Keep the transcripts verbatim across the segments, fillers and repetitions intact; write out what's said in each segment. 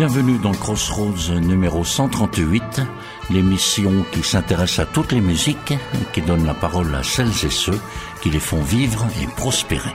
Bienvenue dans Crossroads numéro cent trente-huit, l'émission qui s'intéresse à toutes les musiques, qui donne la parole à celles et ceux qui les font vivre et prospérer.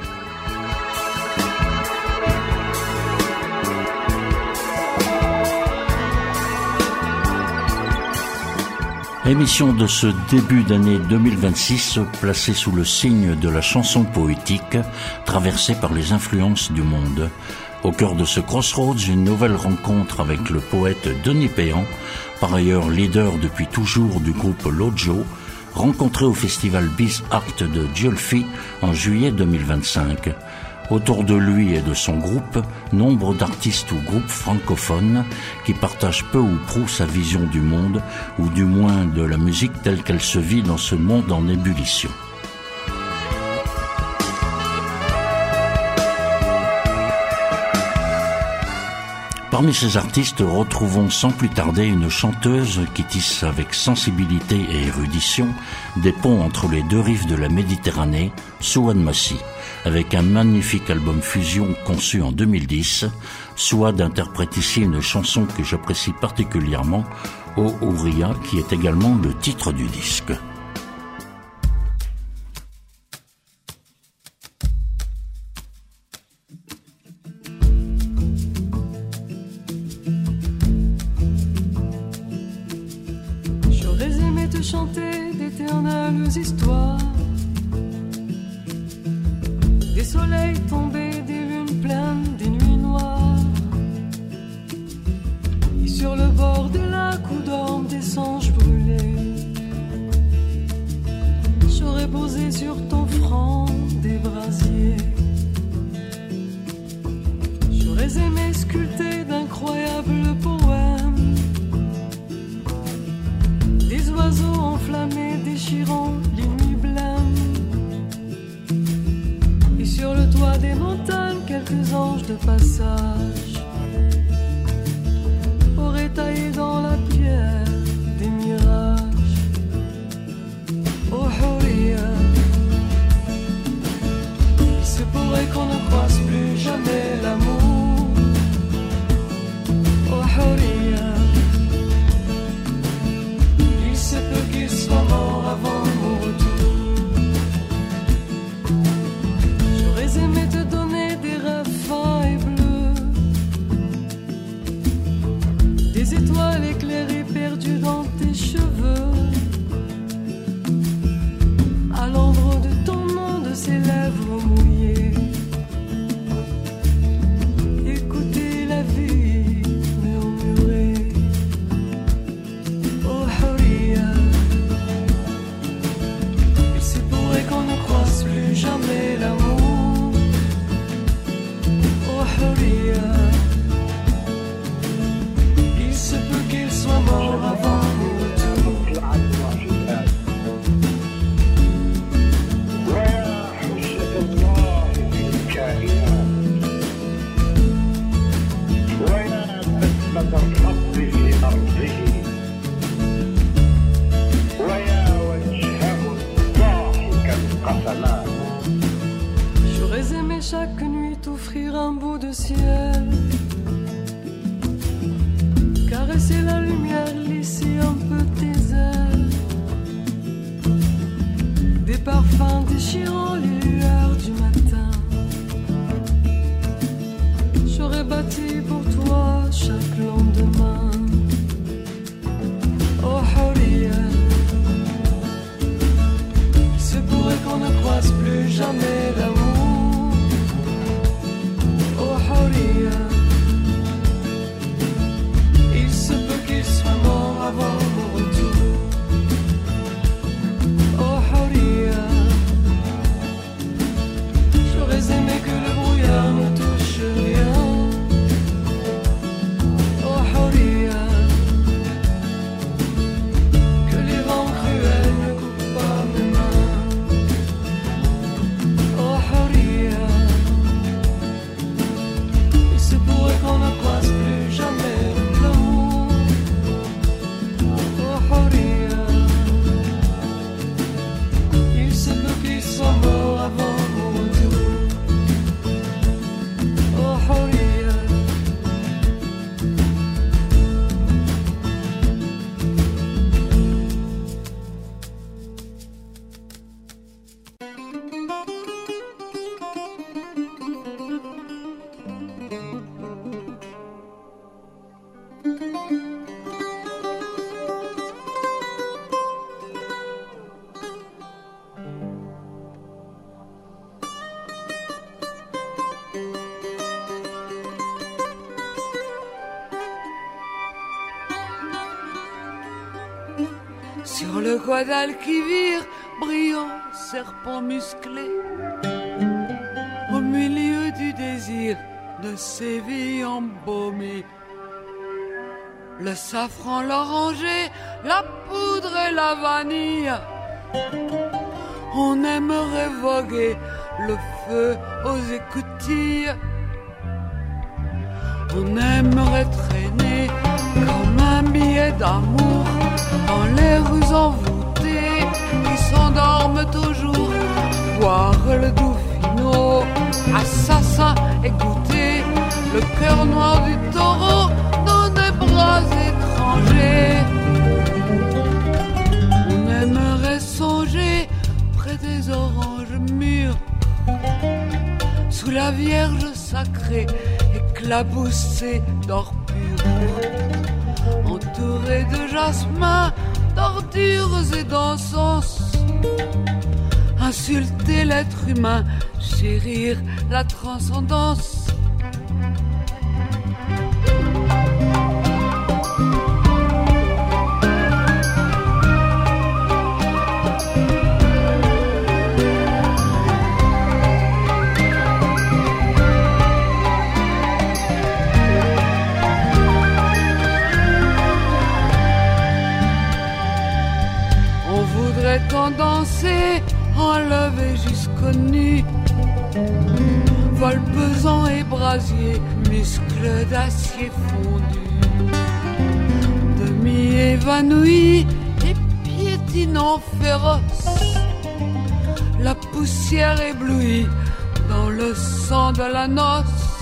Émission de ce début d'année deux mille vingt-six, placée sous le signe de la chanson poétique, traversée par les influences du monde. Au cœur de ce Crossroads, une nouvelle rencontre avec le poète Denis Péan, par ailleurs leader depuis toujours du groupe Lojo, rencontré au festival Biz Art de Giolfi en juillet deux mille vingt-cinq. Autour de lui et de son groupe, nombre d'artistes ou groupes francophones qui partagent peu ou prou sa vision du monde, ou du moins de la musique telle qu'elle se vit dans ce monde en ébullition. Parmi ces artistes, retrouvons sans plus tarder une chanteuse qui tisse avec sensibilité et érudition des ponts entre les deux rives de la Méditerranée, Souad Massi. Avec un magnifique album fusion conçu en deux mille dix, Souad interprète ici une chanson que j'apprécie particulièrement, O Ouria, qui est également le titre du disque. J'aurais aimé te chanter d'éternelles histoires, des soleils tombés, des lunes pleines, des nuits noires, et sur le bord des lacs où dorment des songes brûlés, j'aurais posé sur ton front des brasiers. J'aurais aimé sculpter d'incroyables poèmes, des oiseaux enflammés déchirant les nuits blêmes, et sur le toit des montagnes quelques anges de passage auraient taillé dans la pierre des mirages. Oh Houria, il se pourrait qu'on ne croise plus jamais l'amour. Oh Houria, il se peut qu'il soit mort avant mon retour. J'aurais aimé te donner des rêves fins et bleus, des étoiles éclairées perdues dans tes cheveux, à l'endroit de ton nom, de ses lèvres mouillées. Écoutez la vie murmurer. Oh Houria, il se pourrait qu'on ne croise plus jamais l'amour. Oh Houria, il se peut qu'il soit mort avant mon retour. J'aurais aimé chaque nuit t'offrir un bout de ciel, caresser la lumière, lisser un peu tes ailes, des parfums déchirant les lueurs du matin. J'aurais bâti pour toi chaque lendemain. Oh Houria, il se pourrait qu'on ne croise plus jamais l'amour. Oh Houria, il se peut qu'il soit mort avant mon retour. Oh Houria, Sur le Guadalquivir, brillant serpent musclé, au milieu du désir de Séville embaumée, le safran, l'oranger, la poudre et la vanille. On aimerait voguer le feu aux écoutilles. On aimerait traîner comme un billet d'amour dans les rues envoûtées qui s'endorment toujours, boire le Douffino, assassin et goûter le cœur noir du taureau dans des bras étrangers. On aimerait songer près des oranges mûres, sous la Vierge sacrée éclaboussée d'or pur, entourée de jasmin, d'ordures et d'encens, insulter l'être humain, chérir la transcendance. Tant danser, enlever jusqu'aux nues, vol pesant et brasier, muscles d'acier fondu, demi-évanoui et piétinant féroce, la poussière éblouie dans le sang de la noce.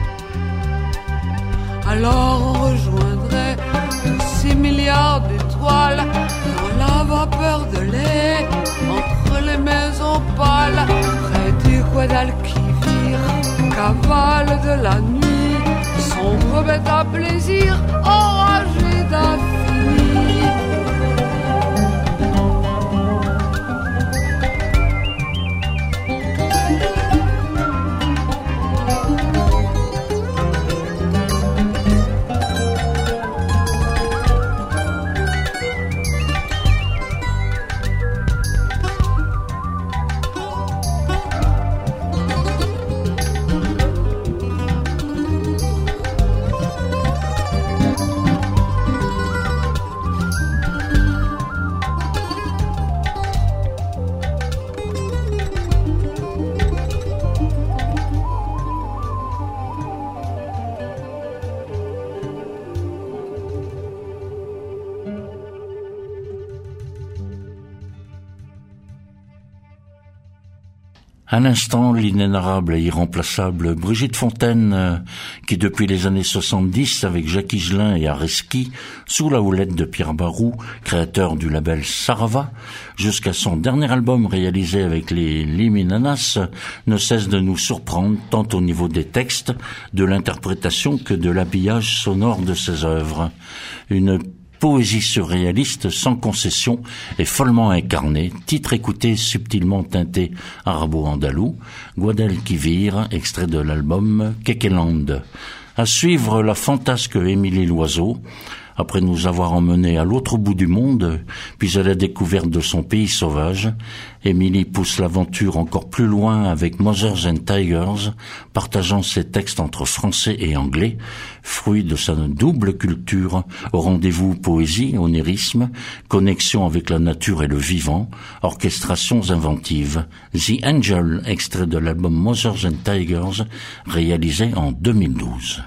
Alors on rejoindrait tous ces milliards d'étoiles dans la vapeur de lait, entre les maisons pâles, près du Guadalquivir, cavale de la nuit, sombre bête à plaisir, enragée d'infini. À l'instant, l'inénarrable et irremplaçable Brigitte Fontaine, qui depuis les années soixante-dix, avec Jacques Higelin et Areski, sous la houlette de Pierre Barou, créateur du label Sarava, jusqu'à son dernier album réalisé avec les Liminanas, ne cesse de nous surprendre tant au niveau des textes, de l'interprétation que de l'habillage sonore de ses œuvres. Une poésie surréaliste sans concession et follement incarnée, titre écouté subtilement teinté arabo-andalou, Guadalquivir, extrait de l'album Kekeland. À suivre la fantasque Émilie Loiseau, après nous avoir emmenés à l'autre bout du monde, puis à la découverte de son pays sauvage, Émilie pousse l'aventure encore plus loin avec Mothers and Tigers, partageant ses textes entre français et anglais, fruit de sa double culture, au rendez-vous poésie, onérisme, connexion avec la nature et le vivant, orchestrations inventives. The Angel, extrait de l'album Mothers and Tigers, réalisé en deux mille douze.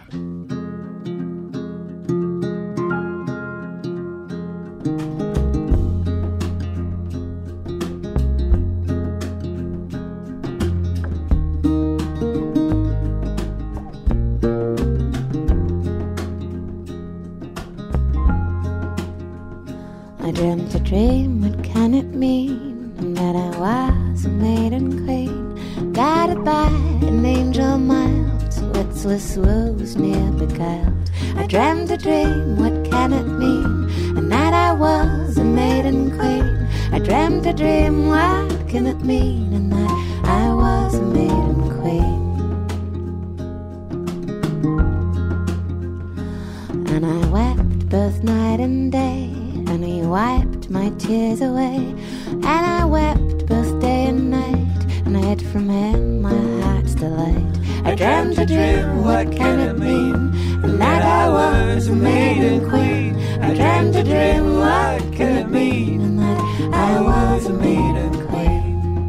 I dreamt a dream, what can it mean? And that I was a maiden queen, guided by an angel mild, to its Swiss woes near beguiled. I dreamt a dream, what can it mean? And that I was a maiden queen. I dreamt a dream, what can it mean? And that I was a maiden queen. And I wept both night and day, and he wiped wiped my tears away, and I wept both day and night, and I hid from him my heart's delight. I dreamt a dream, what can it mean? And that I was a maiden queen. I dreamt a dream, what can it mean? And that I was a maiden queen.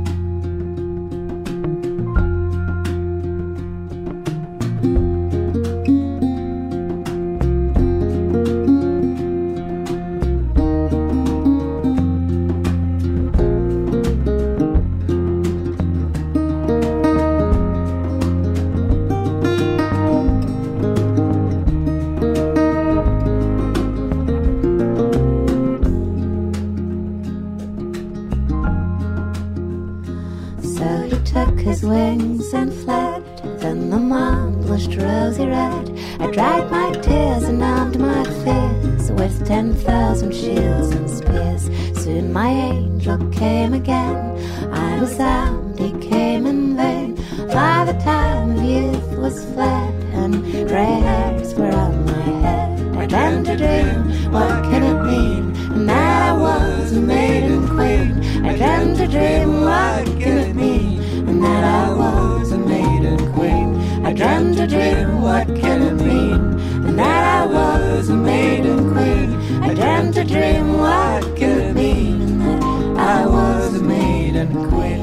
His wings and fled. Then the moon blushed rosy red. I dried my tears and armed my fears with ten thousand shields and spears. Soon my angel came again. I was armed, he came in vain. For the time of youth was fled, and grey hairs were on my head. I dreamt a dream, what can it mean? And that I was a maiden queen. I dreamt a dream, what can it mean? And that I was a maiden queen. I dreamt a dream, what can it mean? And that I was a maiden queen. I dreamt a dream, what can it mean? And that I was a maiden queen.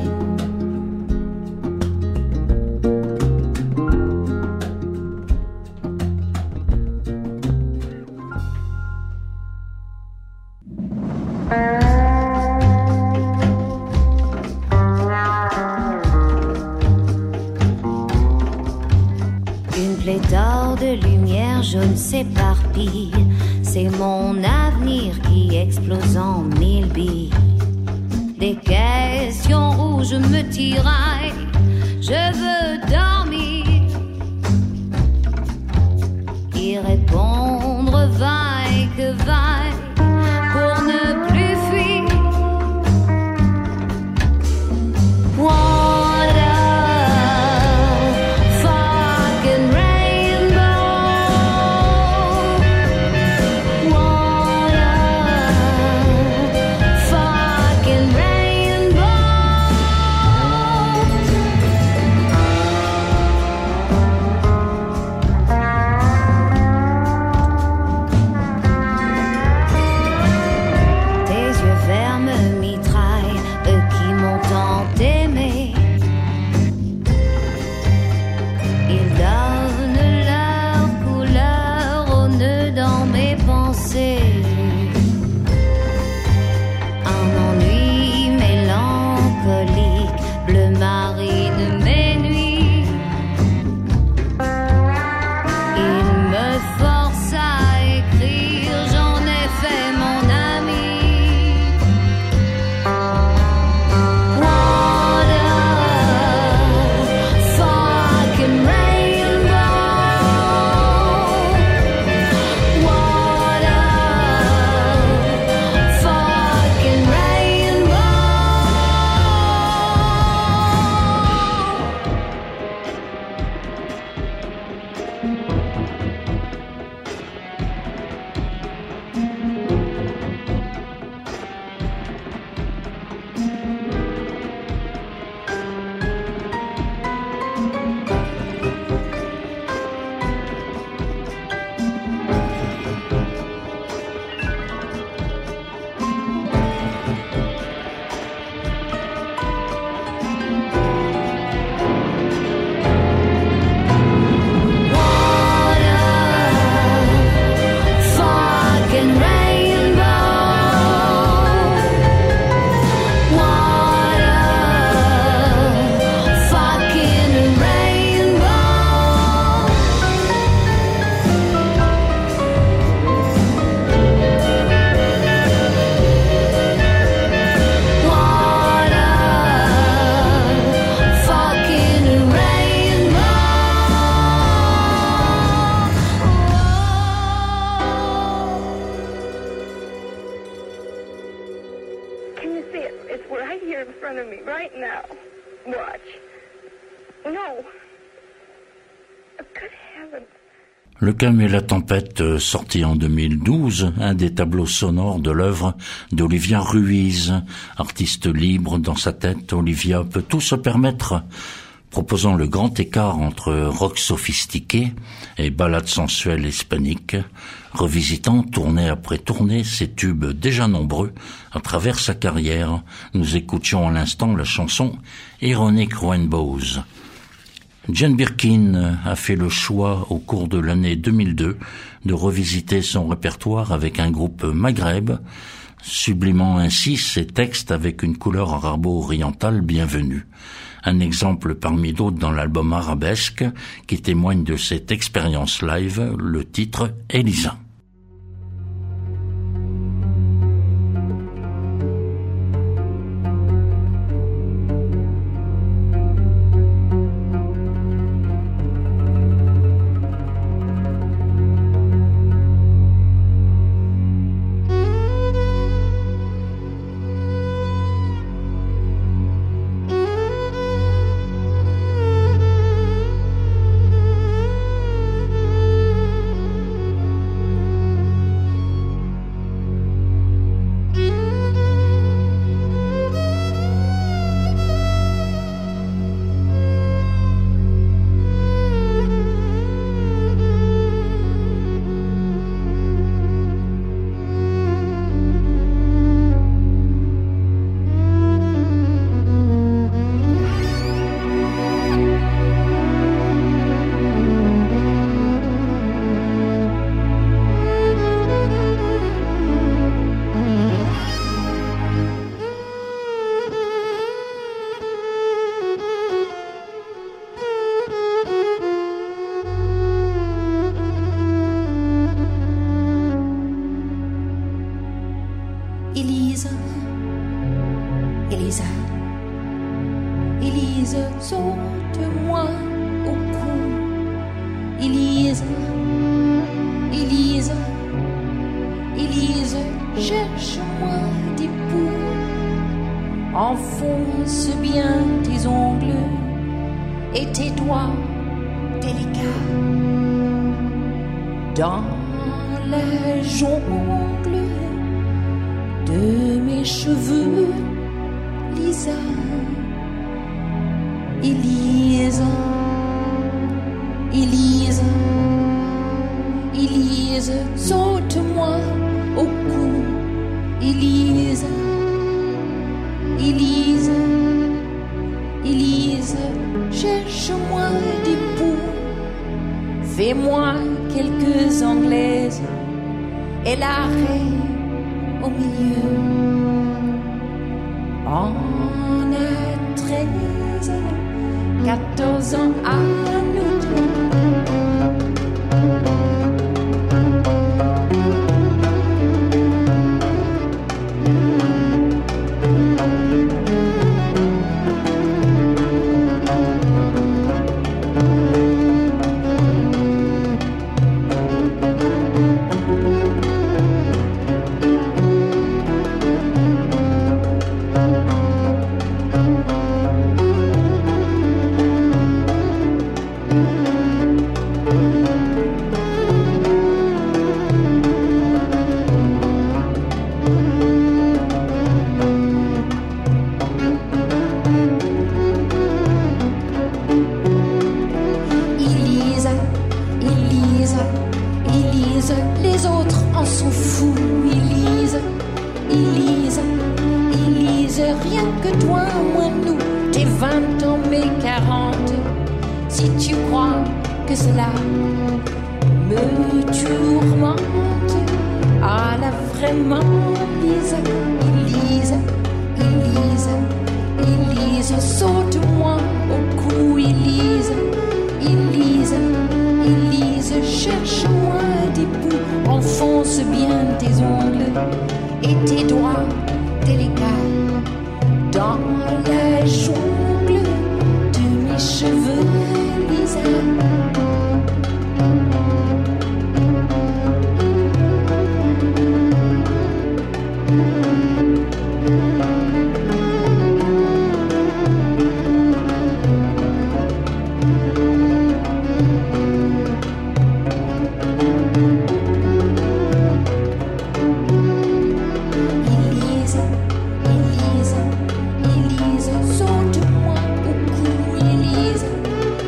De lumière jaune s'éparpille, c'est mon avenir qui explose en mille billes. Des questions où je me tiraille, je veux dormir, y répondre vaille que vaille pour ne plus fuir. Le calme et la tempête, sorti en deux mille douze, un des tableaux sonores de l'œuvre d'Olivia Ruiz. Artiste libre dans sa tête, Olivia peut tout se permettre, proposant le grand écart entre rock sophistiqué et ballade sensuelle hispanique, revisitant tournée après tournée ses tubes déjà nombreux à travers sa carrière. Nous écoutions à l'instant la chanson Ironic Rainbows. Jane Birkin a fait le choix au cours de l'année deux mille deux de revisiter son répertoire avec un groupe maghreb, sublimant ainsi ses textes avec une couleur arabo-orientale bienvenue. Un exemple parmi d'autres dans l'album Arabesque qui témoigne de cette expérience live, le titre Elisa. Elisa, Elisa, Elisa, saute-moi au cou. Elisa, Elisa, Elisa, cherche-moi des poux. Enfonce bien tes ongles et tes doigts délicats dans la jongle de mes cheveux, Lisa, Elisa, Elisa, Elisa, saute-moi au cou, Elisa, Elisa, Elisa, cherche-moi des poux, fais-moi quelques anglaises et la reine au milieu. On a treize, quatorze ans à nous deux.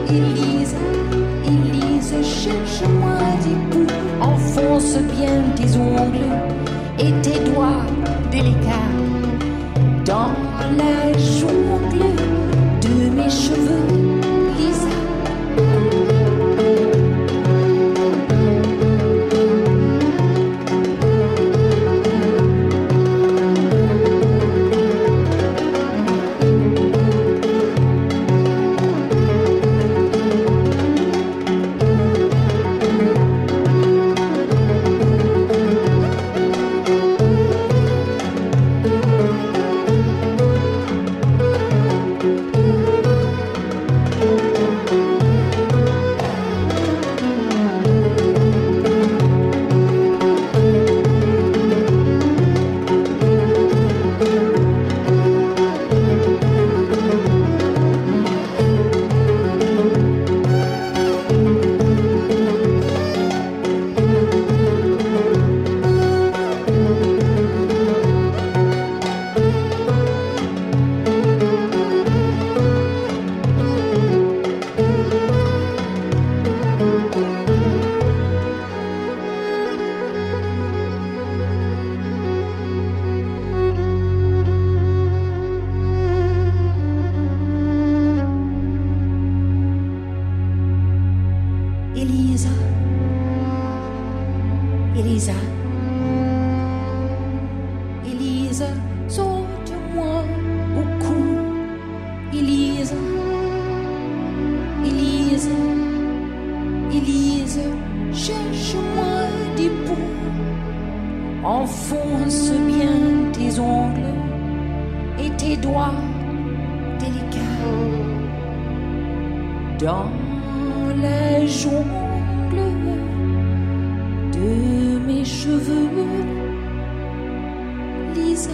Élise, Élise, cherche-moi des bouts, enfonce bien tes ongles et tes doigts délicats dans la jungle de mes cheveux, Lisa. Elisa, Elisa, Elisa, saute-moi au cou. Elisa, Elisa, Elisa, cherche-moi des bouts. Enfonce bien tes ongles et tes doigts délicats dans la jungle de mes cheveux, Lisa.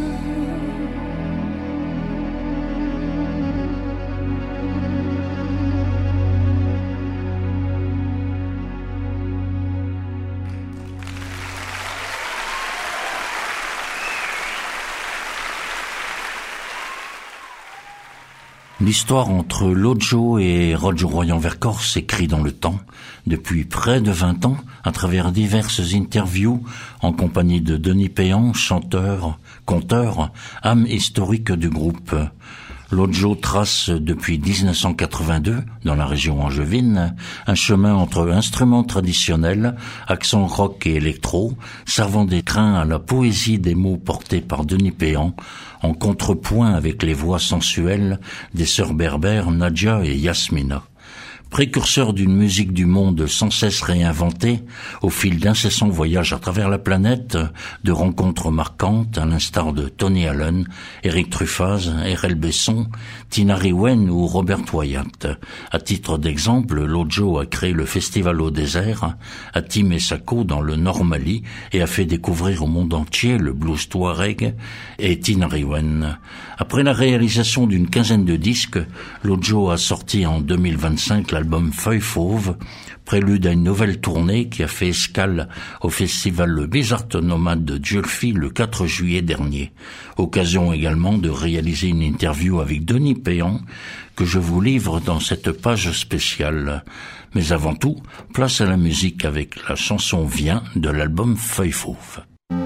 L'histoire entre Lodjo et Roger Royan-Vercors s'écrit dans le temps, depuis près de vingt ans, à travers diverses interviews en compagnie de Denis Péan, chanteur, conteur, âme historique du groupe. Lodjo trace depuis dix-neuf cent quatre-vingt-deux, dans la région angevine, un chemin entre instruments traditionnels, accents rock et électro, servant d'écrin à la poésie des mots portés par Denis Péan, en contrepoint avec les voix sensuelles des sœurs berbères Nadia et Yasmina. Précurseur d'une musique du monde sans cesse réinventée, au fil d'incessants voyages à travers la planète, de rencontres marquantes, à l'instar de Tony Allen, Eric Truffaz, R L Besson, Tinari Wen ou Robert Wyatt. À titre d'exemple, Lodjo a créé le Festival au désert, à Timé-Sako dans le Nord Mali, et a fait découvrir au monde entier le blues touareg et Tinari Wen. Après la réalisation d'une quinzaine de disques, Lodjo a sorti en deux mille vingt-cinq l'album Feuille Fauve, prélude à une nouvelle tournée qui a fait escale au festival Le Bizarre Nomade de Djulfi le quatre juillet dernier. Occasion également de réaliser une interview avec Denis Péan que je vous livre dans cette page spéciale. Mais avant tout, place à la musique avec la chanson Viens de l'album Feuille Fauve.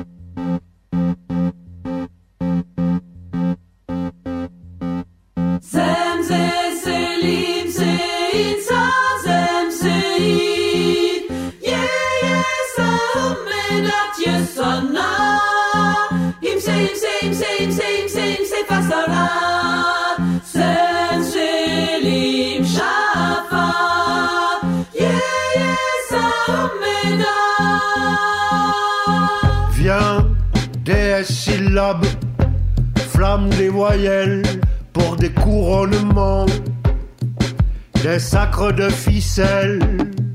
Viens, des syllabes, flamme des voyelles pour des couronnements, des sacres de ficelles.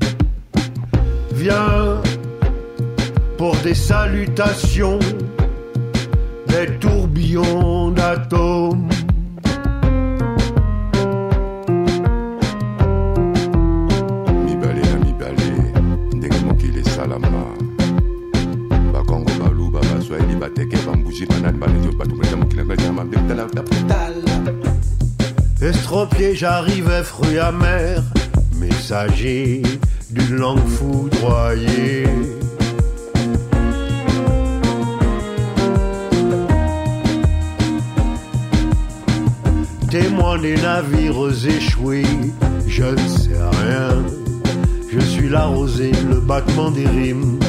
Viens pour des salutations, des tourbillons d'atomes. Mi balé, mi balé, ndenge mokili salama. Bakongo balu baba swahili bateke bambuji banani banejo batu kwenda mokili ngajama mbetala taputala. Quatre-pieds, j'arrivais fruit amer, messager d'une langue foudroyée. Témoin des navires échoués, je ne sais rien. Je suis la rosée, le battement des rimes.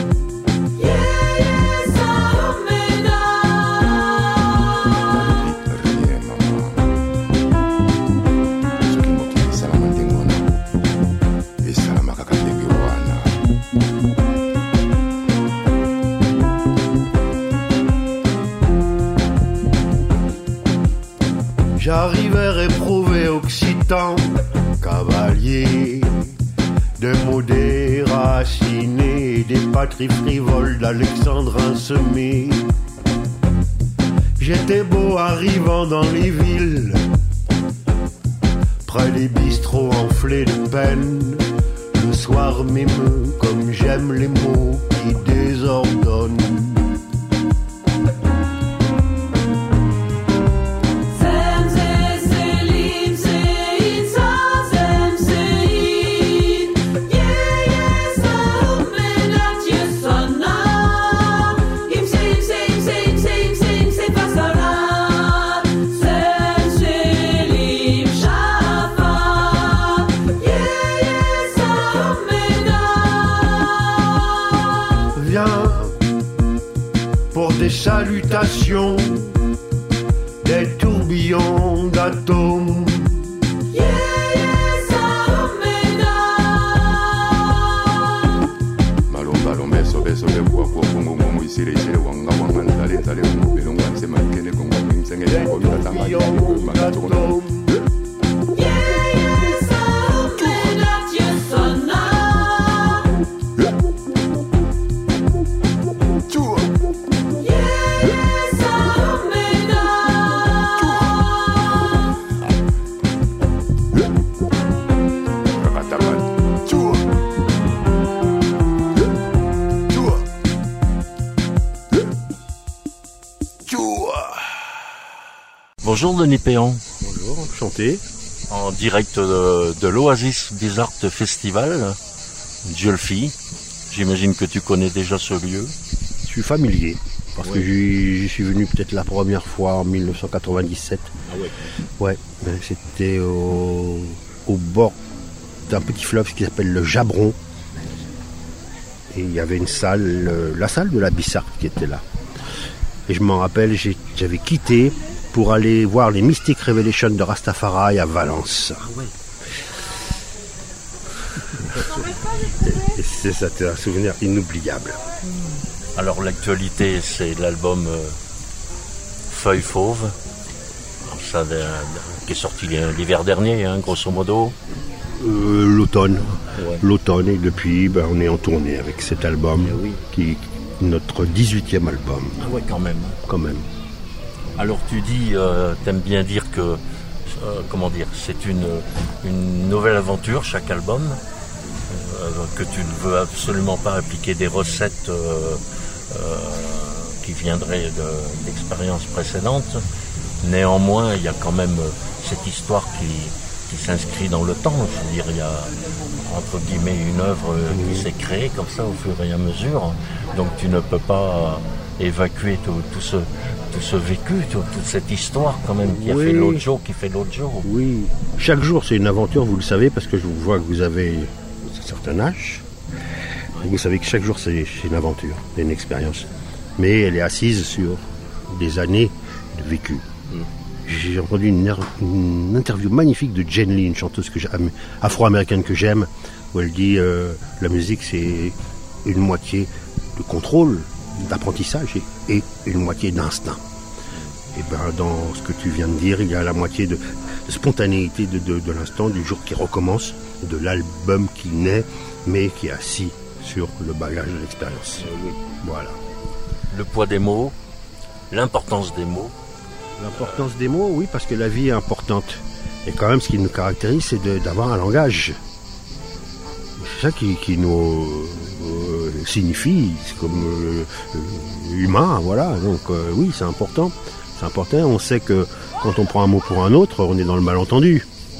J'arrivais réprouvé occitan, cavalier de mots déracinés, des patries frivoles d'Alexandrin semé. J'étais beau arrivant dans les villes, près des bistrots enflés de peine. Le soir m'émeut comme j'aime les mots qui désordonnent. Salutations, des tourbillons d'atomes. Malom balom beso beso de kwa kwa kongo momo isire isire wanga wanga ndale ndale momo belonga nse makene kongo msenge ya ko yata makene makatoro. Bonjour Denis Péan. Bonjour, enchanté. En direct de, de l'Oasis Desart Festival, Dieulefit. J'imagine que tu connais déjà ce lieu. Je suis familier, parce oui. que j'y, j'y suis venu peut-être la première fois en dix-neuf cent quatre-vingt-dix-sept. Ah ouais. Ouais, ben c'était au, au bord d'un petit fleuve qui s'appelle le Jabron. Et il y avait une salle, la salle de la Bissart qui était là. Et je m'en rappelle, j'ai, j'avais quitté pour aller voir les Mystic Revelations de Rastafari à Valence. Ah ouais. Et c'est ça, c'est un souvenir inoubliable. Alors l'actualité, c'est l'album euh, Feuille Fauve, alors, ça, de, de, qui est sorti l'hiver dernier, hein, grosso modo. Euh, l'automne. Ouais. L'automne, et depuis, ben, on est en tournée avec cet album, eh oui. qui est notre dix-huitième album. Ah ouais, quand même. Quand même. Alors tu dis, euh, t'aimes bien dire que, euh, comment dire, c'est une, une nouvelle aventure, chaque album, euh, que tu ne veux absolument pas appliquer des recettes euh, euh, qui viendraient de l'expérience précédente. Néanmoins, il y a quand même cette histoire qui, qui s'inscrit dans le temps. Je veux dire, il y a entre guillemets une œuvre qui s'est créée comme ça au fur et à mesure. Donc tu ne peux pas évacuer tout, tout ce tout ce vécu, tout, toute cette histoire quand même qui a oui. fait l'autre jour, qui fait l'autre jour. Oui, chaque jour c'est une aventure, vous le savez, parce que je vois que vous avez un certain âge. Vous savez que chaque jour c'est, c'est une aventure, c'est une expérience. Mais elle est assise sur des années de vécu. Mm. J'ai entendu une, une interview magnifique de Jen Lee, une chanteuse que afro-américaine que j'aime, où elle dit euh, la musique c'est une moitié de contrôle, d'apprentissage et, et une moitié d'instinct. Et ben dans ce que tu viens de dire, il y a la moitié de, de spontanéité de, de, de l'instant, du jour qui recommence, de l'album qui naît, mais qui est assis sur le bagage de l'expérience. Euh, oui. Voilà. Le poids des mots, l'importance des mots. L'importance des mots, oui, parce que la vie est importante. Et quand même, ce qui nous caractérise, c'est de, d'avoir un langage. C'est ça qui, qui nous euh, signifie, c'est comme euh, euh, humain, voilà. Donc euh, oui, c'est important. C'est important. On sait que quand on prend un mot pour un autre, on est dans le malentendu.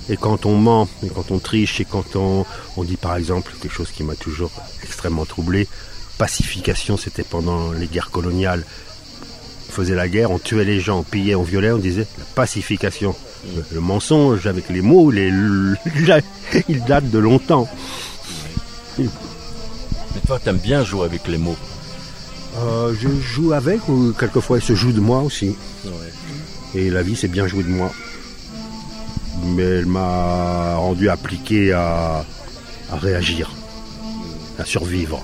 Et quand on ment, et quand on triche, et quand on, on dit par exemple quelque chose qui m'a toujours extrêmement troublé, pacification, c'était pendant les guerres coloniales. On faisait la guerre, on tuait les gens, on pillait, on violait, on disait la pacification. Le, le mensonge avec les mots, les, il date de longtemps. Mais toi, t'aimes bien jouer avec les mots. Euh, je joue avec, ou quelquefois il se joue de moi aussi. Ouais. Et la vie, c'est bien joué de moi. Mais elle m'a rendu appliqué à, à réagir, à survivre.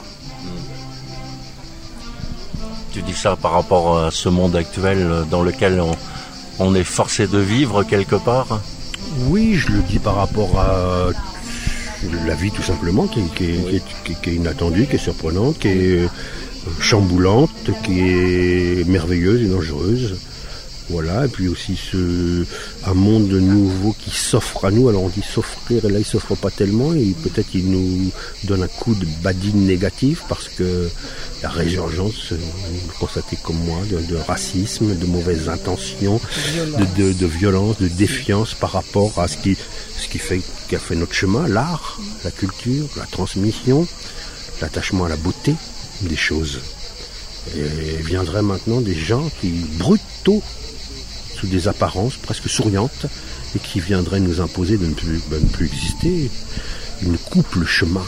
Tu dis ça par rapport à ce monde actuel dans lequel on, on est forcé de vivre quelque part? Oui, je le dis par rapport à la vie tout simplement, qui, qui, oui. qui, qui, qui est inattendue, qui est surprenante, qui est chamboulante, qui est merveilleuse et dangereuse. Voilà, et puis aussi ce, un monde nouveau qui s'offre à nous. Alors on dit s'offrir, et là il s'offre pas tellement, et peut-être il nous donne un coup de badine négatif, parce que la résurgence, vous constatez comme moi, de, de racisme, de mauvaises intentions, de, de, de violence, de défiance par rapport à ce qui, ce qui fait, qui a fait notre chemin, l'art, la culture, la transmission, l'attachement à la beauté des choses. Et viendraient maintenant des gens qui, brutaux, sous des apparences presque souriantes, et qui viendraient nous imposer de ne plus, de ne plus exister. Ils nous coupent le chemin.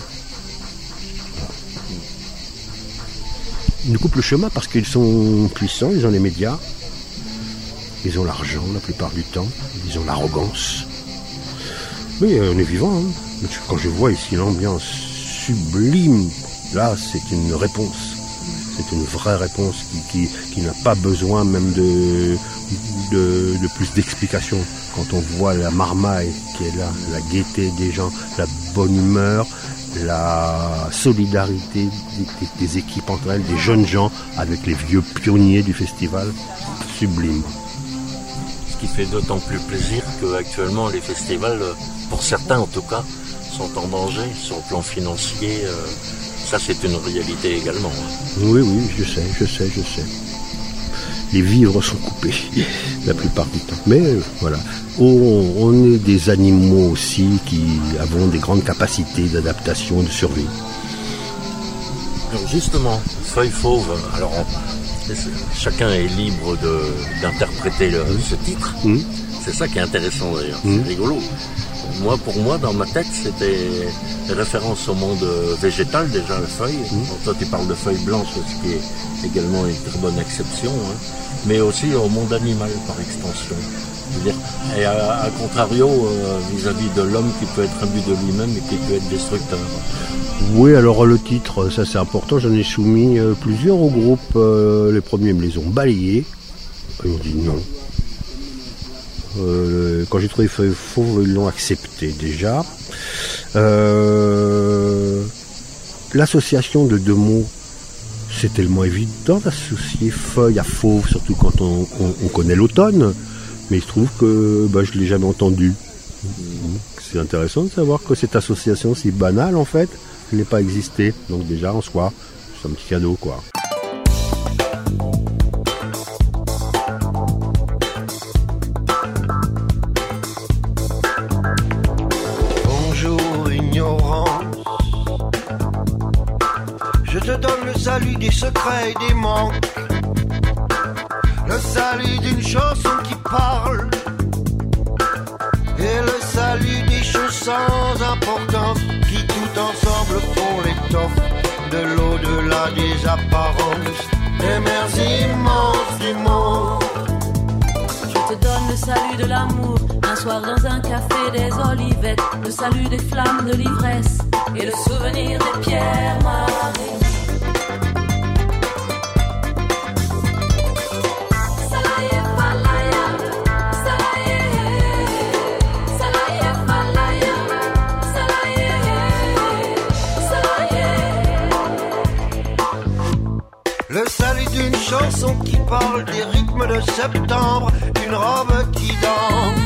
Ils nous coupent le chemin parce qu'ils sont puissants, ils ont les médias, ils ont l'argent la plupart du temps, ils ont l'arrogance. Mais on est vivant, hein. Quand je vois ici l'ambiance sublime, là c'est une réponse. C'est une vraie réponse qui, qui, qui n'a pas besoin même de, de, de plus d'explications. Quand on voit la marmaille qui est là, la gaieté des gens, la bonne humeur, la solidarité des, des, des équipes entre elles, des jeunes gens avec les vieux pionniers du festival, sublime. Ce qui fait d'autant plus plaisir qu'actuellement les festivals, pour certains en tout cas, sont en danger sur le plan financier. Euh... Ça, c'est une réalité également. Hein. Oui, oui, je sais, je sais, je sais. Les vivres sont coupés, la plupart du temps. Mais euh, voilà, on, on est des animaux aussi qui avons des grandes capacités d'adaptation, de survie. Alors justement, Feuille Fauve, alors on, chacun est libre de, d'interpréter le, mmh. ce titre. Mmh. C'est ça qui est intéressant d'ailleurs, mmh. c'est rigolo. Moi, pour moi, dans ma tête, c'était référence au monde végétal, déjà, la feuille. Mmh. Bon, toi, tu parles de feuilles blanches, ce qui est également une très bonne exception, hein. Mais aussi au monde animal, par extension. Je veux dire, et à, à contrario, euh, vis-à-vis de l'homme qui peut être imbu de lui-même et qui peut être destructeur. Oui, alors le titre, ça c'est important, j'en ai soumis euh, plusieurs au groupe. Euh, les premiers me les ont balayés. Ils m'ont dit non. Euh, quand j'ai trouvé Feuille Fauve, ils l'ont accepté déjà. Euh, l'association de deux mots, c'est tellement évident d'associer feuille à fauve, surtout quand on, on, on connaît l'automne. Mais il se trouve que bah, je ne l'ai jamais entendu. C'est intéressant de savoir que cette association si banale, en fait, elle n'est pas existée. Donc déjà, en soi, c'est un petit cadeau, quoi. Salut des secrets et des manques, le salut d'une chanson qui parle, et le salut des choses sans importance qui tout ensemble font l'étoffe de l'au-delà des apparences, des mers immenses du monde. Je te donne le salut de l'amour, un soir dans un café des Olivettes, le salut des flammes de l'ivresse et le souvenir des pierres marines. Le salut d'une chanson qui parle des rythmes de septembre, d'une robe qui danse.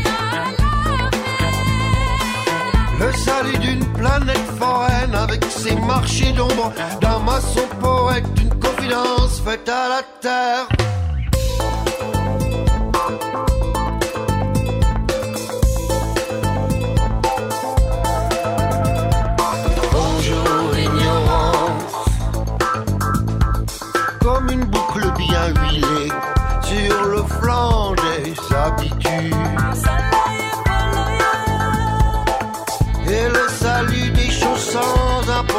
Le salut d'une planète foraine avec ses marchés d'ombre, d'un maçon poète, d'une confidence faite à la terre.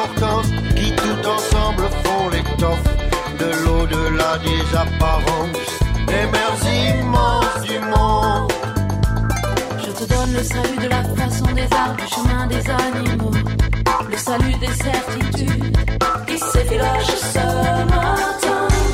importants qui tout ensemble font l'étoffe de l'au-delà des apparences, des mers immenses du monde. Je te donne le salut de la façon des arbres, du chemin des animaux, le salut des certitudes qui s'effilochent ce matin.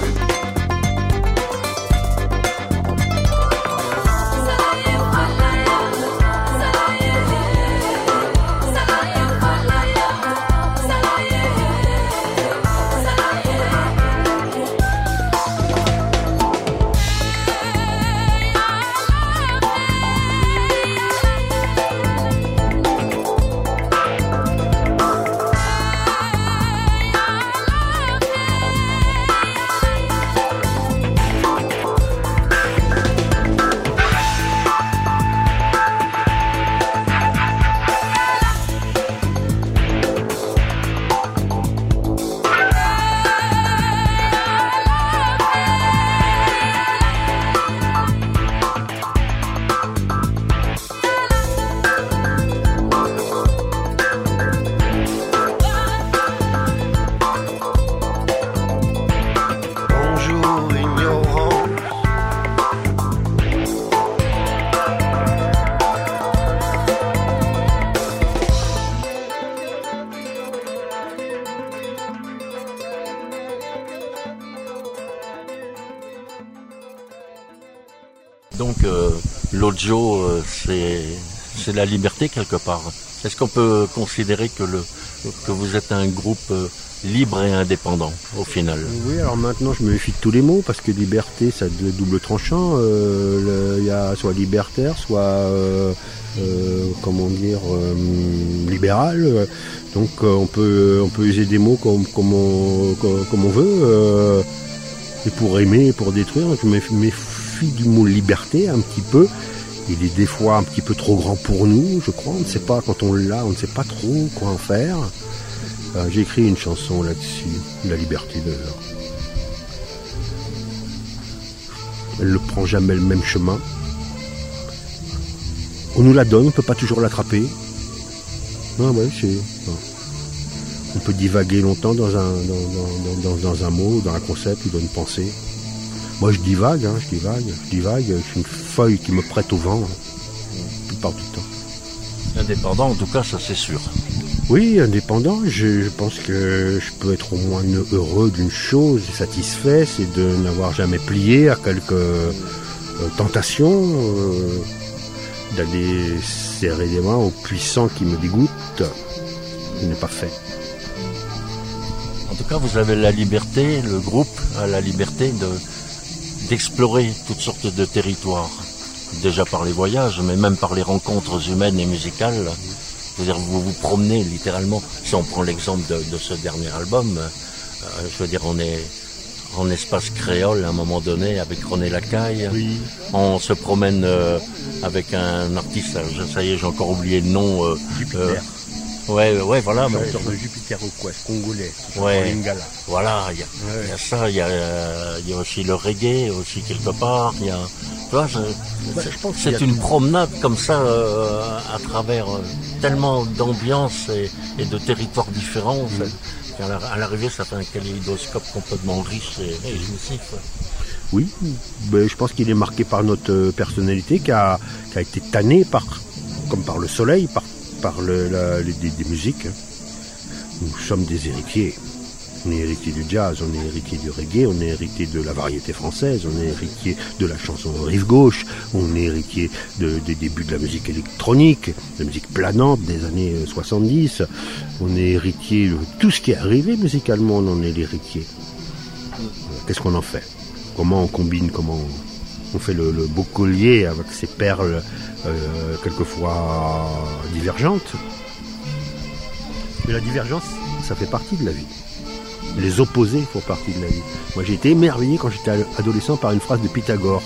Donc euh, l'audio, euh, c'est c'est la liberté quelque part. Est-ce qu'on peut considérer que le que vous êtes un groupe euh, libre et indépendant au final? Oui, alors maintenant je me méfie de tous les mots parce que liberté, ça a de double tranchant. Il euh, y a soit libertaire, soit euh, euh, comment dire euh, libéral. Donc euh, on peut on peut user des mots comme comme on comme, comme on veut. Euh, et pour aimer, et pour détruire, je me méfie du mot liberté un petit peu. Il est des fois un petit peu trop grand pour nous, je crois. On ne sait pas, quand on l'a, on ne sait pas trop quoi en faire. Euh, j'ai écrit une chanson là-dessus, la liberté de l'heure. Elle ne prend jamais le même chemin. On nous la donne, on ne peut pas toujours l'attraper. Ah ouais, c'est... Non. On peut divaguer longtemps dans un, dans, dans, dans, dans un mot, dans un concept ou dans une pensée. Moi je divague, hein, je divague, je divague, je suis une feuille qui me prête au vent, hein, la plupart du temps. Indépendant en tout cas, ça c'est sûr. Oui, indépendant, je, je pense que je peux être au moins heureux d'une chose, satisfait, c'est de n'avoir jamais plié à quelques euh, tentations, euh, d'aller serrer les mains aux puissants qui me dégoûtent. Je n'ai pas fait. En tout cas, vous avez la liberté, le groupe a la liberté de d'explorer toutes sortes de territoires, déjà par les voyages, mais même par les rencontres humaines et musicales. C'est-à-dire, vous vous promenez littéralement. Si on prend l'exemple de, de ce dernier album, euh, je veux dire, on est en espace créole à un moment donné avec René Lacaille. Oui. On se promène euh, avec un artiste, ça y est, j'ai encore oublié le nom. Euh, Jupiter. Euh, Ouais, ouais, voilà. Chanteur mais... de Jupiter Request, congolais. Ouais. Lingala. Voilà, il y, ouais. y a ça, il y a, il y a aussi le reggae, aussi quelque part. Il y a, tu vois, je, bah, je pense c'est une tout. promenade comme ça euh, à travers euh, tellement d'ambiances et, et de territoires différents. Mmh. À l'arrivée, ça fait un kaléidoscope complètement riche et, et jouissif. Oui, mais je pense qu'il est marqué par notre personnalité, qui a, qui a été tannée par, comme par le soleil, par par le, la, les, des, des musiques. Nous sommes des héritiers. On est héritier du jazz, on est héritier du reggae, on est héritier de la variété française, on est héritier de la chanson rive gauche, on est héritier de, des débuts de la musique électronique, de la musique planante des années soixante-dix. On est héritier de tout ce qui est arrivé musicalement, on en est l'héritier. Qu'est-ce qu'on en fait? Comment on combine, comment on, on fait le, le beau collier avec ses perles Euh, quelquefois divergentes. Mais la divergence, ça fait partie de la vie. Les opposés font partie de la vie. Moi, j'ai été émerveillé quand j'étais adolescent par une phrase de Pythagore,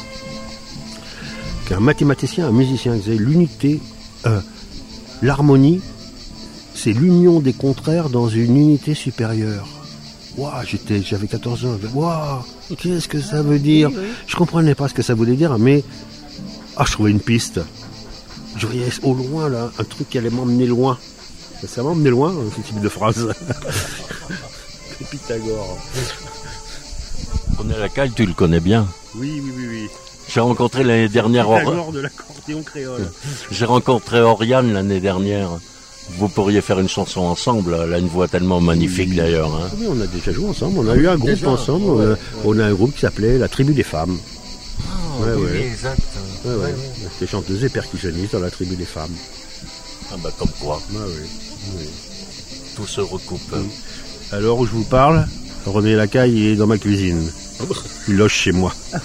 qu'un mathématicien, un musicien disait: l'unité, euh, l'harmonie, c'est l'union des contraires dans une unité supérieure. Waouh, j'étais, j'avais quatorze ans. Waouh, qu'est-ce que ça veut dire? Je comprenais pas ce que ça voulait dire, mais ah, je trouvais une piste. Je voyais au loin là un truc qui allait m'emmener loin. Ça m'a emmené loin, ce type de phrase. Pythagore. On est à la caille, tu le connais bien. Oui, oui, oui, oui. J'ai rencontré l'année dernière... Pythagore de l'accordéon créole. J'ai rencontré Oriane l'année dernière. Vous pourriez faire une chanson ensemble. Elle a une voix tellement magnifique, oui, d'ailleurs. Hein. Oui, on a déjà joué ensemble. On a eu un groupe déjà, ensemble. Ouais, on, a, ouais. on a un groupe qui s'appelait La Tribu des Femmes. Ah, ouais, oui, ouais. exact. Ouais, ouais. Ouais. J'étais chanteuse et percussionniste dans La Tribu des Femmes. Ah bah comme quoi. Ouais, oui. Oui. Tout se recoupe. Oui. Alors où je vous parle, René Lacaille est dans ma cuisine. Il loge chez moi. Ah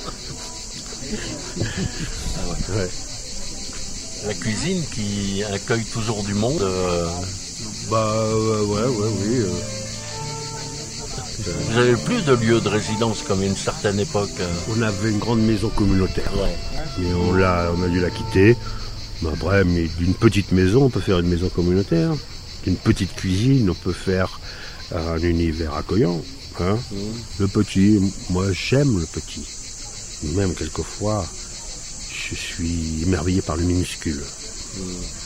ouais. Ouais. La cuisine qui accueille toujours du monde. Euh... Bah euh, ouais, ouais, oui. Euh... Vous avez plus de lieux de résidence comme à une certaine époque. On avait une grande maison communautaire. Ouais. Mais on l'a, on a dû la quitter. Mais après, mais d'une petite maison, on peut faire une maison communautaire. D'une petite cuisine, on peut faire un univers accueillant. Hein. Mmh. Le petit, moi j'aime le petit. Même quelquefois, je suis émerveillé par le minuscule. Mmh.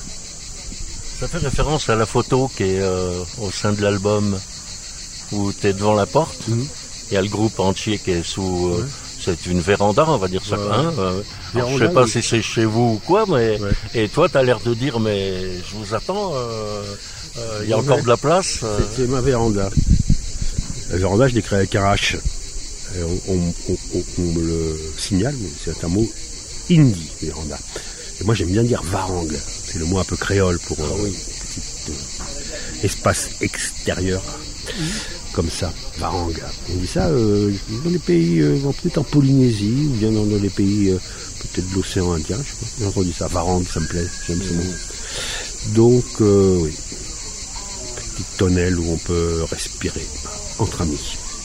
Ça fait référence à la photo qui est euh, au sein de l'album où tu es devant la porte. Mmh. Il y a le groupe entier qui est sous... Euh, ouais. C'est une véranda, on va dire ça. Ouais. Hein, euh, alors, je sais pas oui. si c'est chez vous ou quoi, mais... Ouais. Et toi, tu as l'air de dire, mais je vous attends, il euh, euh, y a encore de la place. Euh... C'est ma véranda. La véranda, je l'ai créée avec Arache. On, on, on, on me le signale, mais c'est un mot hindi, véranda. Et moi, j'aime bien dire varangue. C'est le mot un peu créole pour ah, euh, oui. petit euh, espace extérieur. Mmh. Comme ça, varangue. On dit ça euh, dans les pays, euh, peut-être en Polynésie, ou bien dans, dans les pays, euh, peut-être de l'océan Indien, je sais pas. J'ai entendu ça, varangue, ça me plaît, j'aime mmh. ce mot. Donc, euh, oui, petite tonnelle où on peut respirer entre amis.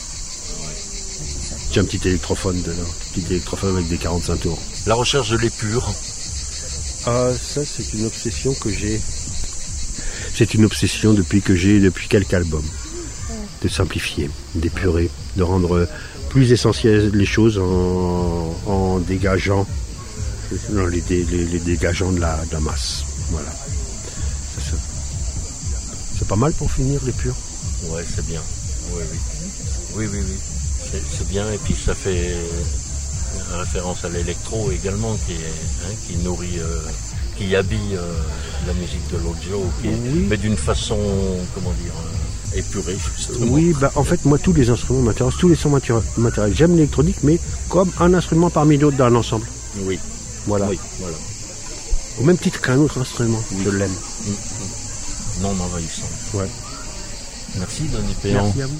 J'ai un petit électrophone dedans, un petit électrophone avec des quarante-cinq tours. La recherche de l'épure. Ah, ça, c'est une obsession que j'ai. C'est une obsession depuis que j'ai, depuis quelques albums. De simplifier, d'épurer, de rendre plus essentielles les choses en, en dégageant, non, les, les, les dégageant de la, de la masse. Voilà. C'est, c'est pas mal pour finir l'épure. Ouais, c'est bien. Oui, oui. Oui, oui, oui. C'est, c'est bien, et puis ça fait référence à l'électro également, qui, est, hein, qui nourrit, euh, qui habille euh, la musique de l'audio, qui est, oui. mais d'une façon, comment dire, euh, épurée, justement. Oui, bah, en fait, moi, tous les instruments m'intéressent, tous les sons m'intéressent. J'aime l'électronique, mais comme un instrument parmi d'autres dans l'ensemble. Oui. Voilà. Oui, voilà. Au même titre qu'un autre instrument, oui. Je l'aime. Mmh, mmh. Non envahissant. Ouais. Merci, Denis Péan. Merci à vous.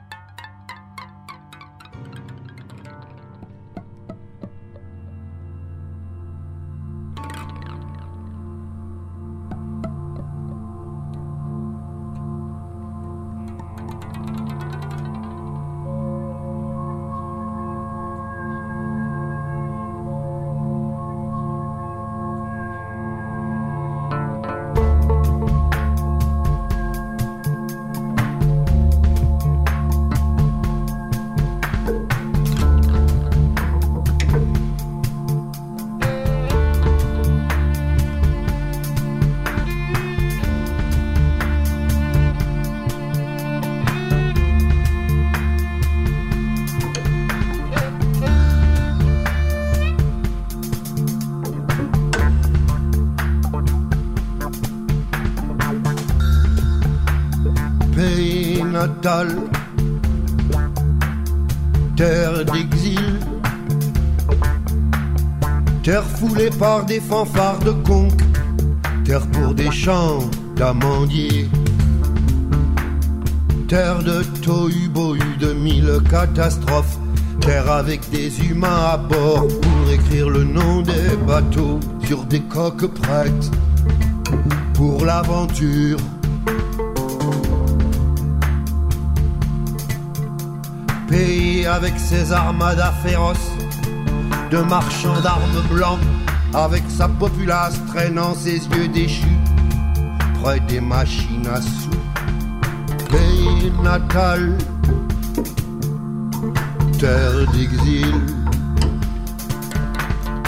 Terre d'exil, terre foulée par des fanfares de conques, terre pour des chants d'amandiers, terre de tohu-bohu de mille catastrophes, terre avec des humains à bord pour écrire le nom des bateaux sur des coques prêtes pour l'aventure. Pays avec ses armadas féroces de marchands d'armes blancs, avec sa populace traînant ses yeux déchus près des machines à sous. Pays natal, terre d'exil.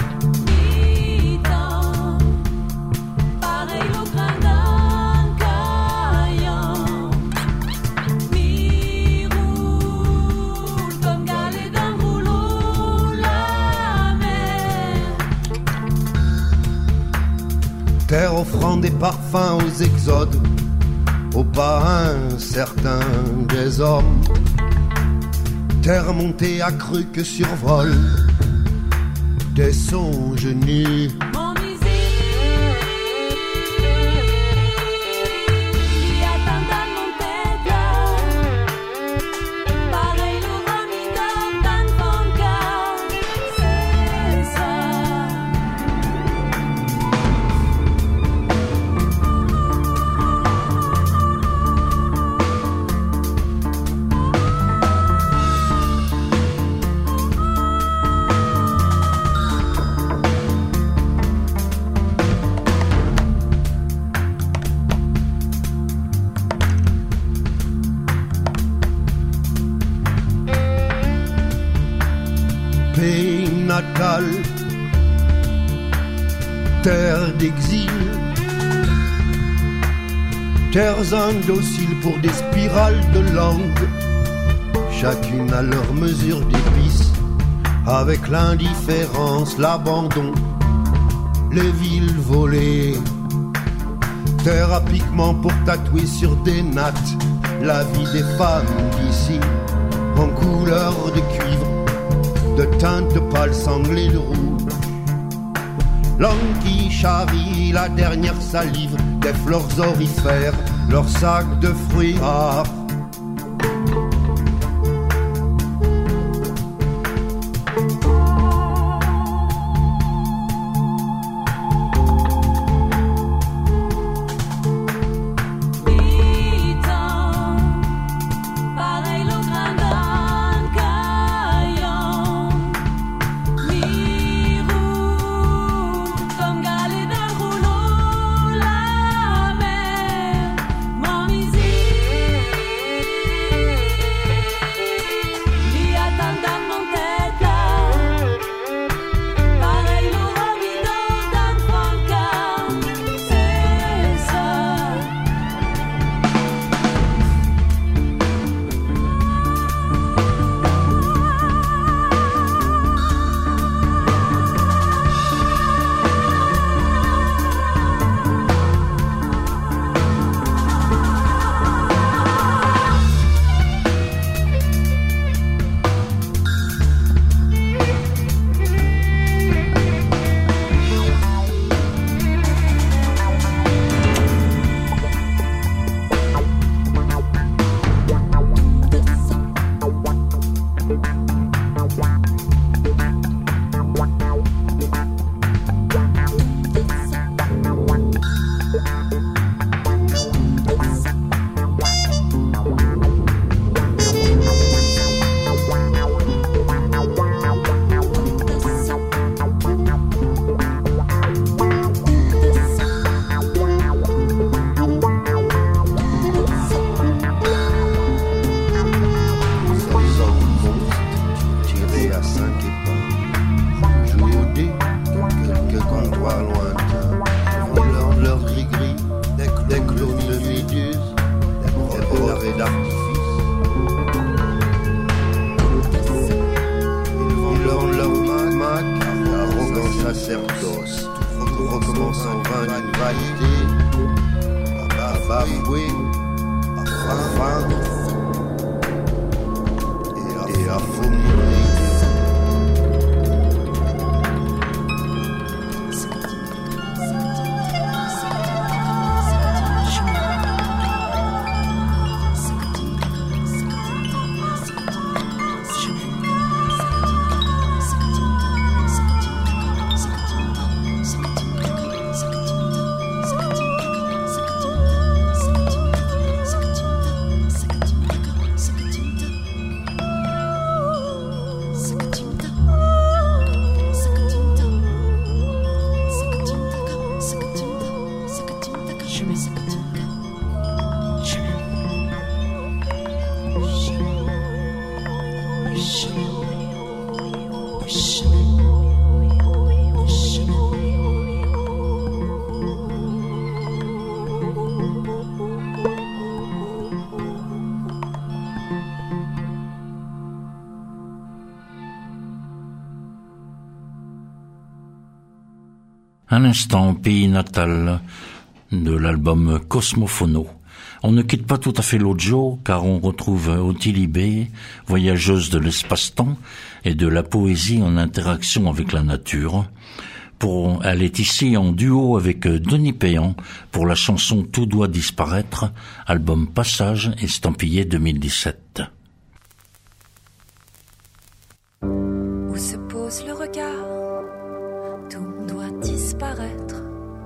Pareil au grain d'un cœur. vend des parfums aux exodes, aux parrains certains des hommes. Terre montée accrue que survole des songes nus. Terre d'exil, terres indociles pour des spirales de langue, chacune à leur mesure d'épices, avec l'indifférence, l'abandon, les villes volées. Terre à piquement pour tatouer sur des nattes la vie des femmes d'ici, en couleur de cuivre, de teinte pâle sanglée de rouge. Langue qui charrie la dernière salive des fleurs orifères, leurs sacs de fruits rares. Un instant, pays natal, de l'album Cosmophono. On ne quitte pas tout à fait l'audio, car on retrouve Ottilie B, voyageuse de l'espace-temps et de la poésie en interaction avec la nature. Pour, elle est ici en duo avec Denis Péan pour la chanson Tout doit disparaître, album Passage estampillé deux mille dix-sept. Où se pose le regard, tout doit disparaître.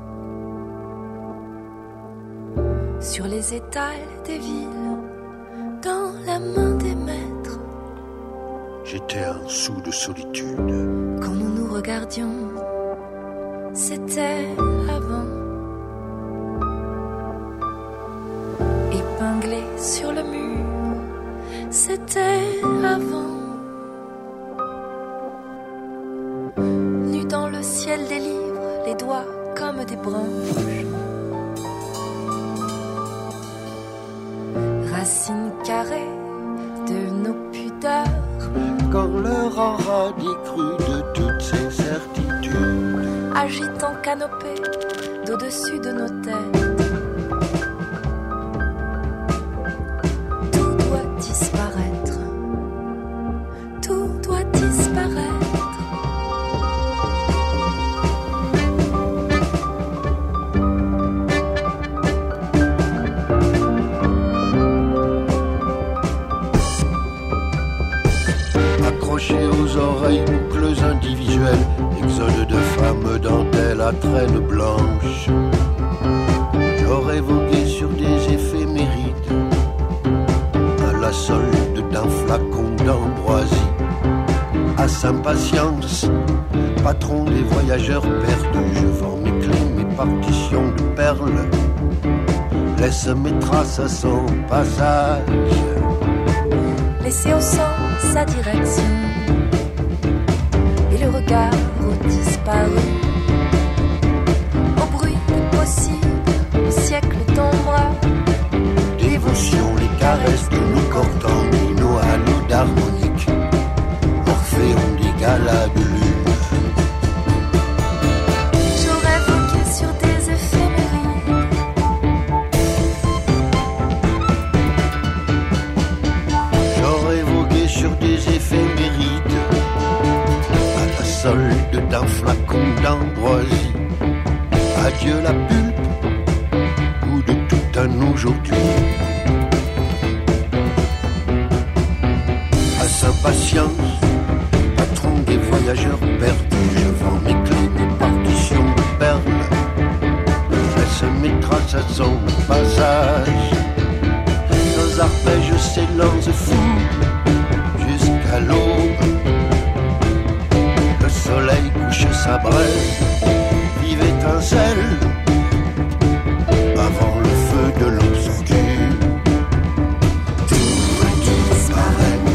Sur les étals des villes, dans la main des maîtres. J'étais un sou de solitude. Quand nous nous regardions, c'était avant. Épinglé sur le mur, c'était avant. Nu dans le ciel des livres, les doigts comme des branches. Racines carrées de nos pudeurs. Quand l'heure aura décru de toutes ces certitudes, agitant canopée d'au-dessus de nos têtes. Tout doit disparaître. Tout doit disparaître. Accrochés aux oreilles, boucles individuelles, exode de femmes dentelles à traîne blanche. J'aurais vogué sur des éphémérides, à la solde d'un flacon d'ambroisie. À Saint-Patience, patron des voyageurs perdus, je vends mes clés, mes partitions de perles, laisse mes traces à son passage. Laissez au sang sa direction et le regard au disparu. Au bruit du possible, au siècle tombera. Dévotion, les caresses de nos cordons, nos halos d'harmonique, Orphéon des galas de lune. J'aurais vogué sur des éphémérides, j'aurais vogué sur des éphémérides, à la solde d'un flacon d'ambroisie. Adieu la pulpe, goût de tout un aujourd'hui. À Saint-Patience, patron des voyageurs perdus, je vends mes clés, mes partitions de perles, laisse mes traces à son passage. Nos arpèges s'élancent fous jusqu'à l'aube. Le soleil couche sa braise, vive étincelle, avant le feu de l'obscur. Tout va disparaître.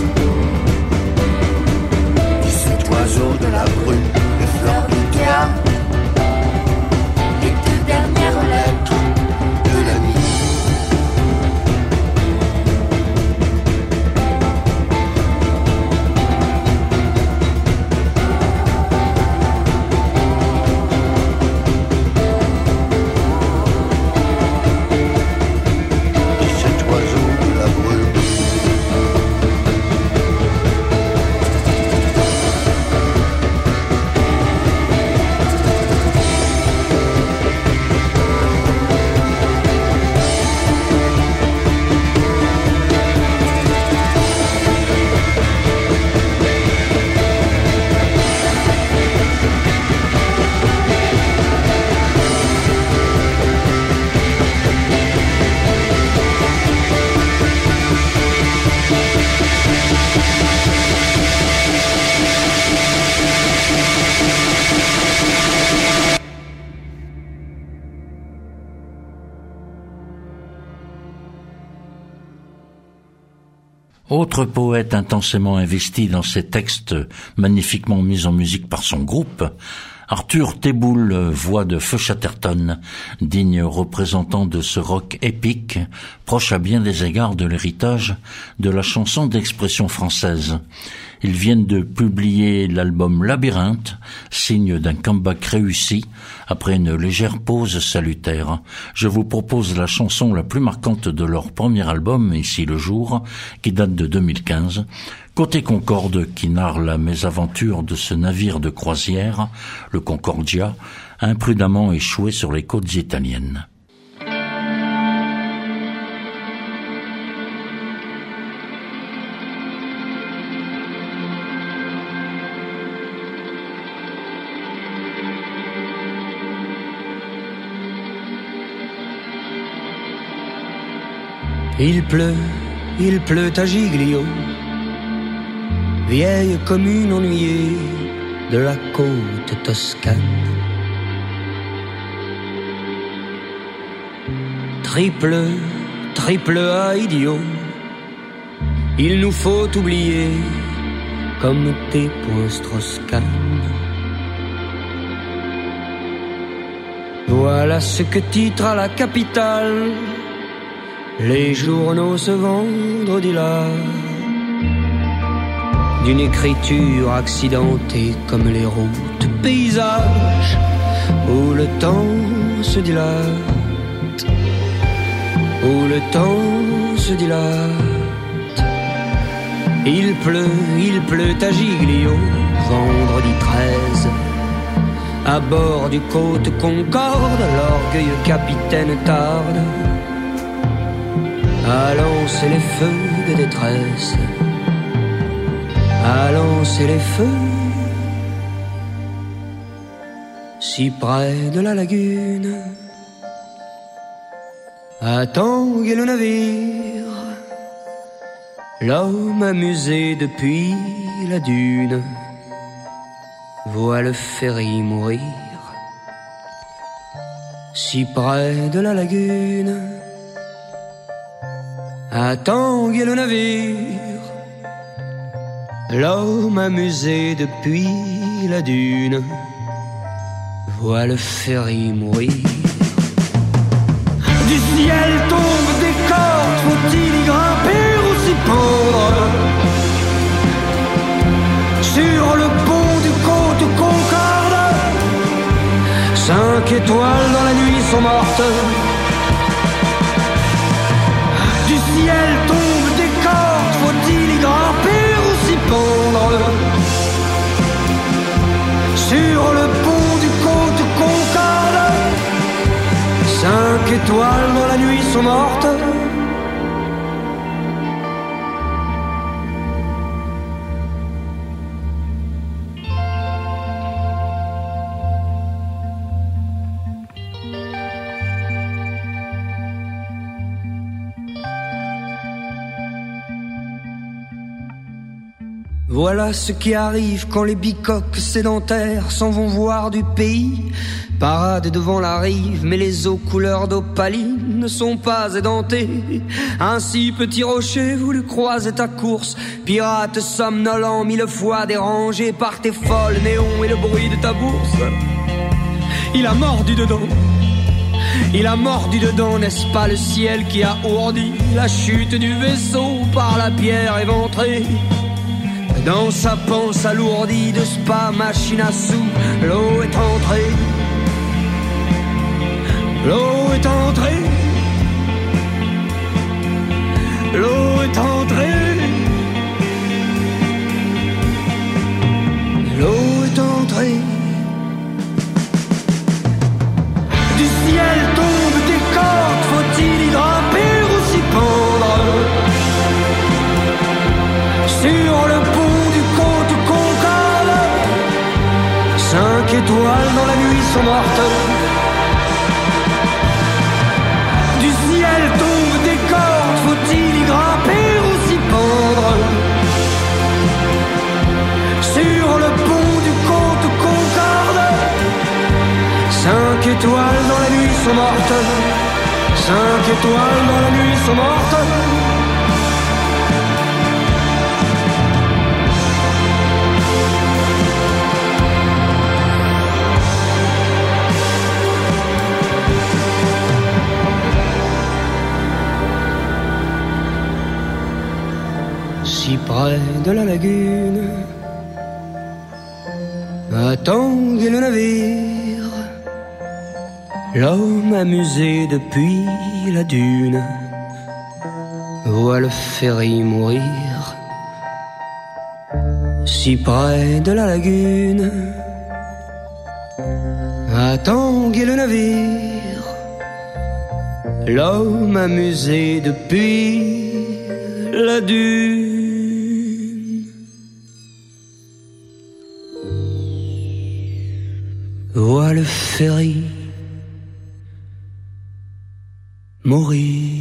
Dix-sept oiseaux de la brume, les fleurs du théâtre, les deux dernières lettres de la nuit. Autre poète intensément investi dans ses textes magnifiquement mis en musique par son groupe, Arthur Teboul, voix de Feu Chatterton, digne représentant de ce rock épique, proche à bien des égards de l'héritage de la chanson d'expression française. Ils viennent de publier l'album Labyrinthe, signe d'un comeback réussi après une légère pause salutaire. Je vous propose la chanson la plus marquante de leur premier album, Ici le jour, qui date de deux mille quinze. Côté Concorde, qui narre la mésaventure de ce navire de croisière, le Concordia, imprudemment échoué sur les côtes italiennes. Il pleut, il pleut à Giglio, vieille commune ennuyée de la côte toscane. Triple, triple A idiot, il nous faut oublier comme tes points Strauss-Kahn. Voilà ce que titre à la capitale les journaux ce vendredi-là, d'une écriture accidentée comme les routes paysages où le temps se dilate, où le temps se dilate. Il pleut, il pleut à Giglio, vendredi treize, à bord du Côte Concorde, l'orgueilleux capitaine tarde à lancer les feux de détresse, à lancer les feux, si près de la lagune, à tanguer le navire, l'homme amusé depuis la dune voit le ferry mourir, si près de la lagune, à tanguer le navire, l'homme amusé depuis la dune voit le ferry mourir. Du ciel tombent des cordes, faut-il y grimper ou s'y pendre? Sur le pont du Côte Concorde, cinq étoiles dans la nuit sont mortes. Du ciel tombent des cordes, faut-il y grimper ou s'y pendre? Sur le pont du Côte Concorde, cinq étoiles dans la nuit sont mortes. Voilà ce qui arrive quand les bicoques sédentaires s'en vont voir du pays. Parade devant la rive, mais les eaux couleur d'opaline ne sont pas édentées. Ainsi, petit rocher, vous le croisez ta course, pirate somnolent, mille fois dérangé par tes folles néons et le bruit de ta bourse. Il a mordu dedans, il a mordu dedans, n'est-ce pas le ciel qui a ourdi la chute du vaisseau par la pierre éventrée? Dans sa panse alourdie de spa, machine à sous, l'eau est entrée. L'eau est entrée. L'eau est entrée. L'eau est entrée. Du ciel tombent des cordes, faut-il y grimper ou s'y pendre? Sur le pont du Côte Concorde, cinq étoiles dans la nuit sont mortes. Du ciel tombent des cordes, faut-il y grimper ou s'y pendre? Sur le pont du Côte Concorde, cinq étoiles dans la nuit sont mortes. Cinq étoiles dans la nuit sont mortes. si près de la lagune, à tanguer le navire, l'homme amusé depuis la dune voit le ferry mourir. Si près de la lagune, à tanguer le navire, l'homme amusé depuis la dune voit le ferry mourir.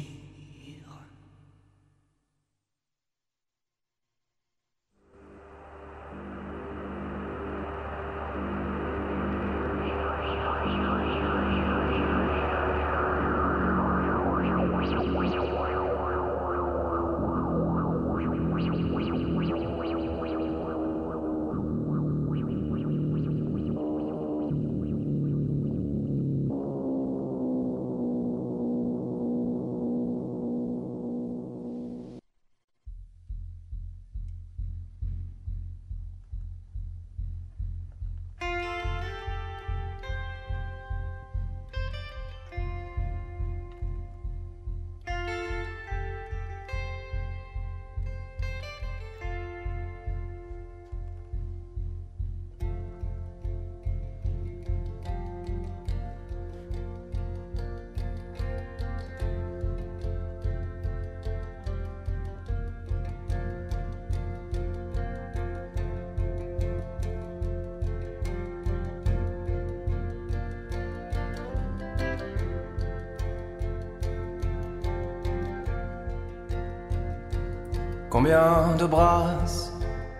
Combien de brasses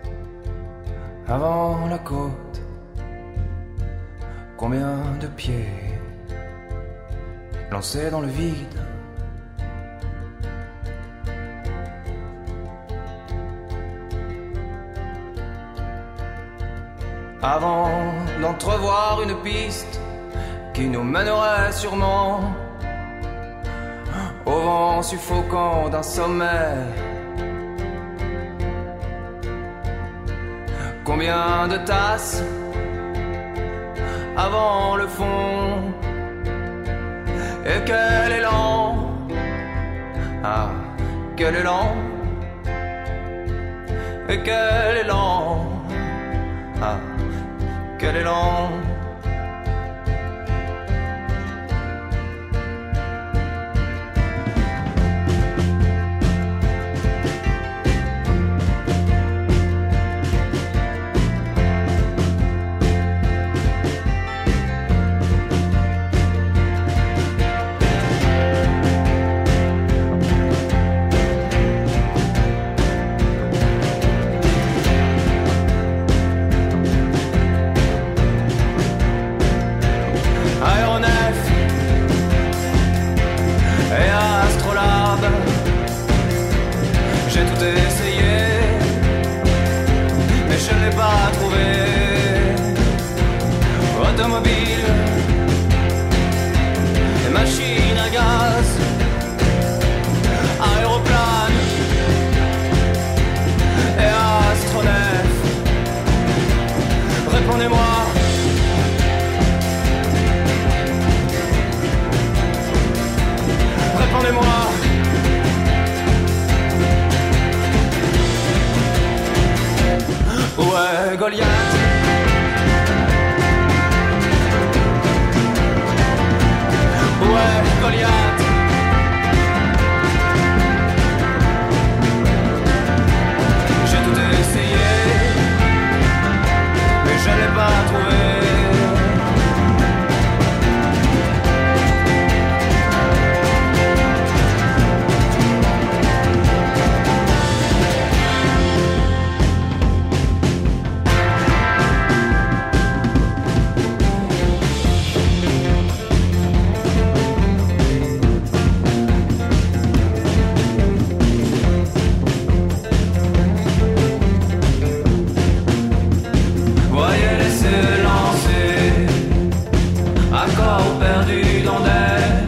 avant la côte, combien de pieds lancés dans le vide, avant d'entrevoir une piste qui nous mènerait sûrement au vent suffocant d'un sommet. Combien de tasses avant le fond, et quel élan, ah, quel élan, et quel élan, ah, quel élan.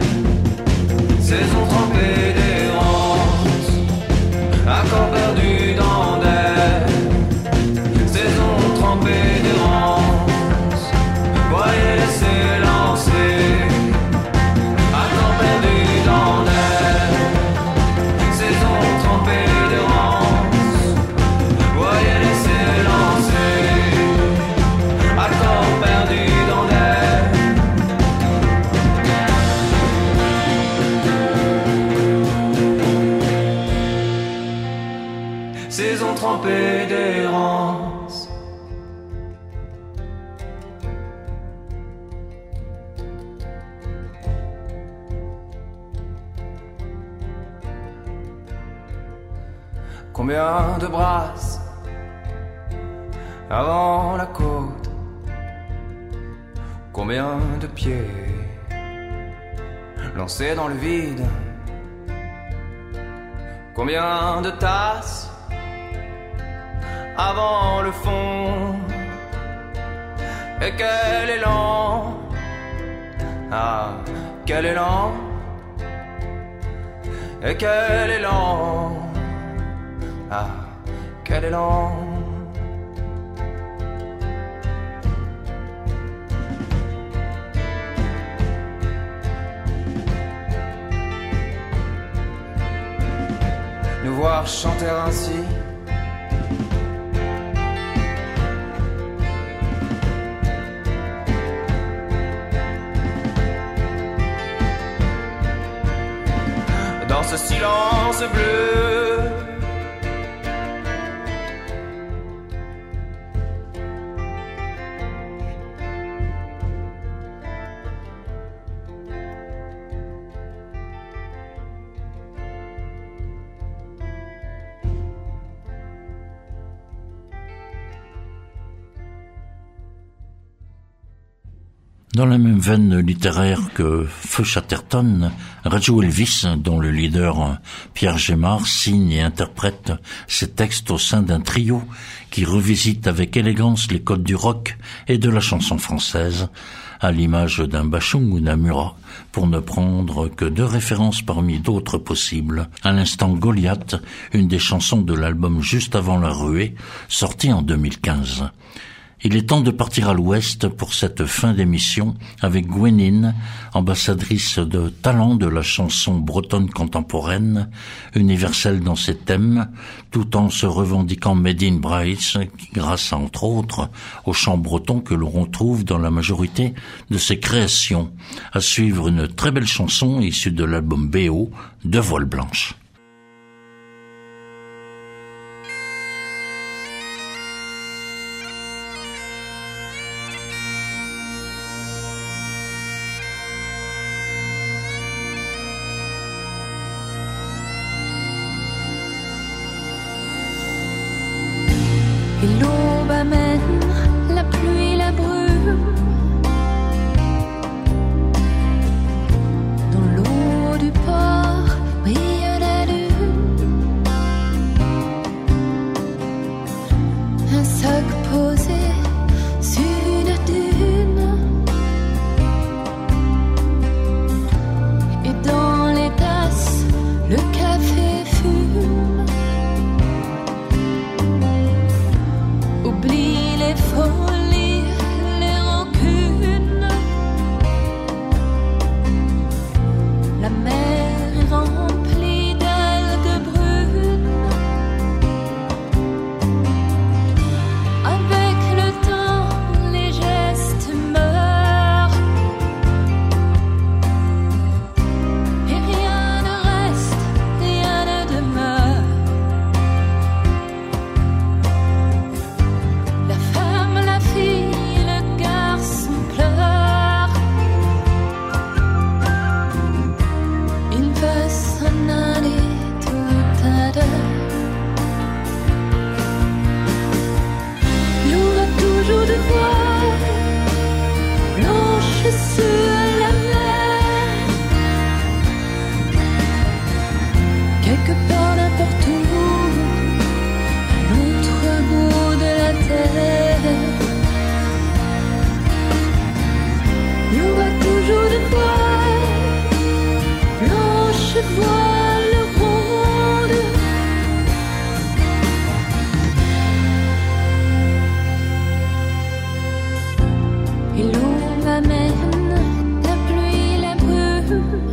Saison trempée d'errance, accord perdu trempé d'errance. Combien de brasses avant la côte, combien de pieds lancés dans le vide, combien de tasses avant le fond, et quel élan, ah, quel élan, et quel élan, ah, quel élan. Nous voir chanter ainsi, dans ce silence bleu. Dans la même veine littéraire que Feu Chatterton, Radio Elvis, dont le leader Pierre Gémard signe et interprète ses textes au sein d'un trio qui revisite avec élégance les codes du rock et de la chanson française, à l'image d'un Bachung ou d'un Murat, pour ne prendre que deux références parmi d'autres possibles. À l'instant Goliath, une des chansons de l'album Juste avant la ruée, sorti en deux mille quinze. Il est temps de partir à l'ouest pour cette fin d'émission avec Gwenin, ambassadrice de talent de la chanson bretonne contemporaine, universelle dans ses thèmes, tout en se revendiquant Made in Bryce, grâce entre autres au chant breton que l'on retrouve dans la majorité de ses créations. À suivre une très belle chanson issue de l'album B O de Voile Blanche. Et l'aube amène la pluie, la brume. Dans l'eau du port brille la lune. Un sac posé sur une dune. Et dans les tasses, le café fume. Oublie les folies, les rancunes. La mer est remplie d'algues brunes. Avec le temps, les gestes meurent. Et rien ne reste, rien ne demeure. Le garçon pleure. Il veut s'en aller tout à l'heure. Il y aura toujours de voix blanches sur la mer. Quelque part, n'importe où, à l'autre bout de la terre. Il y aura toujours de voiles, blanches voiles rondes. Et l'eau m'amène la pluie, la brume.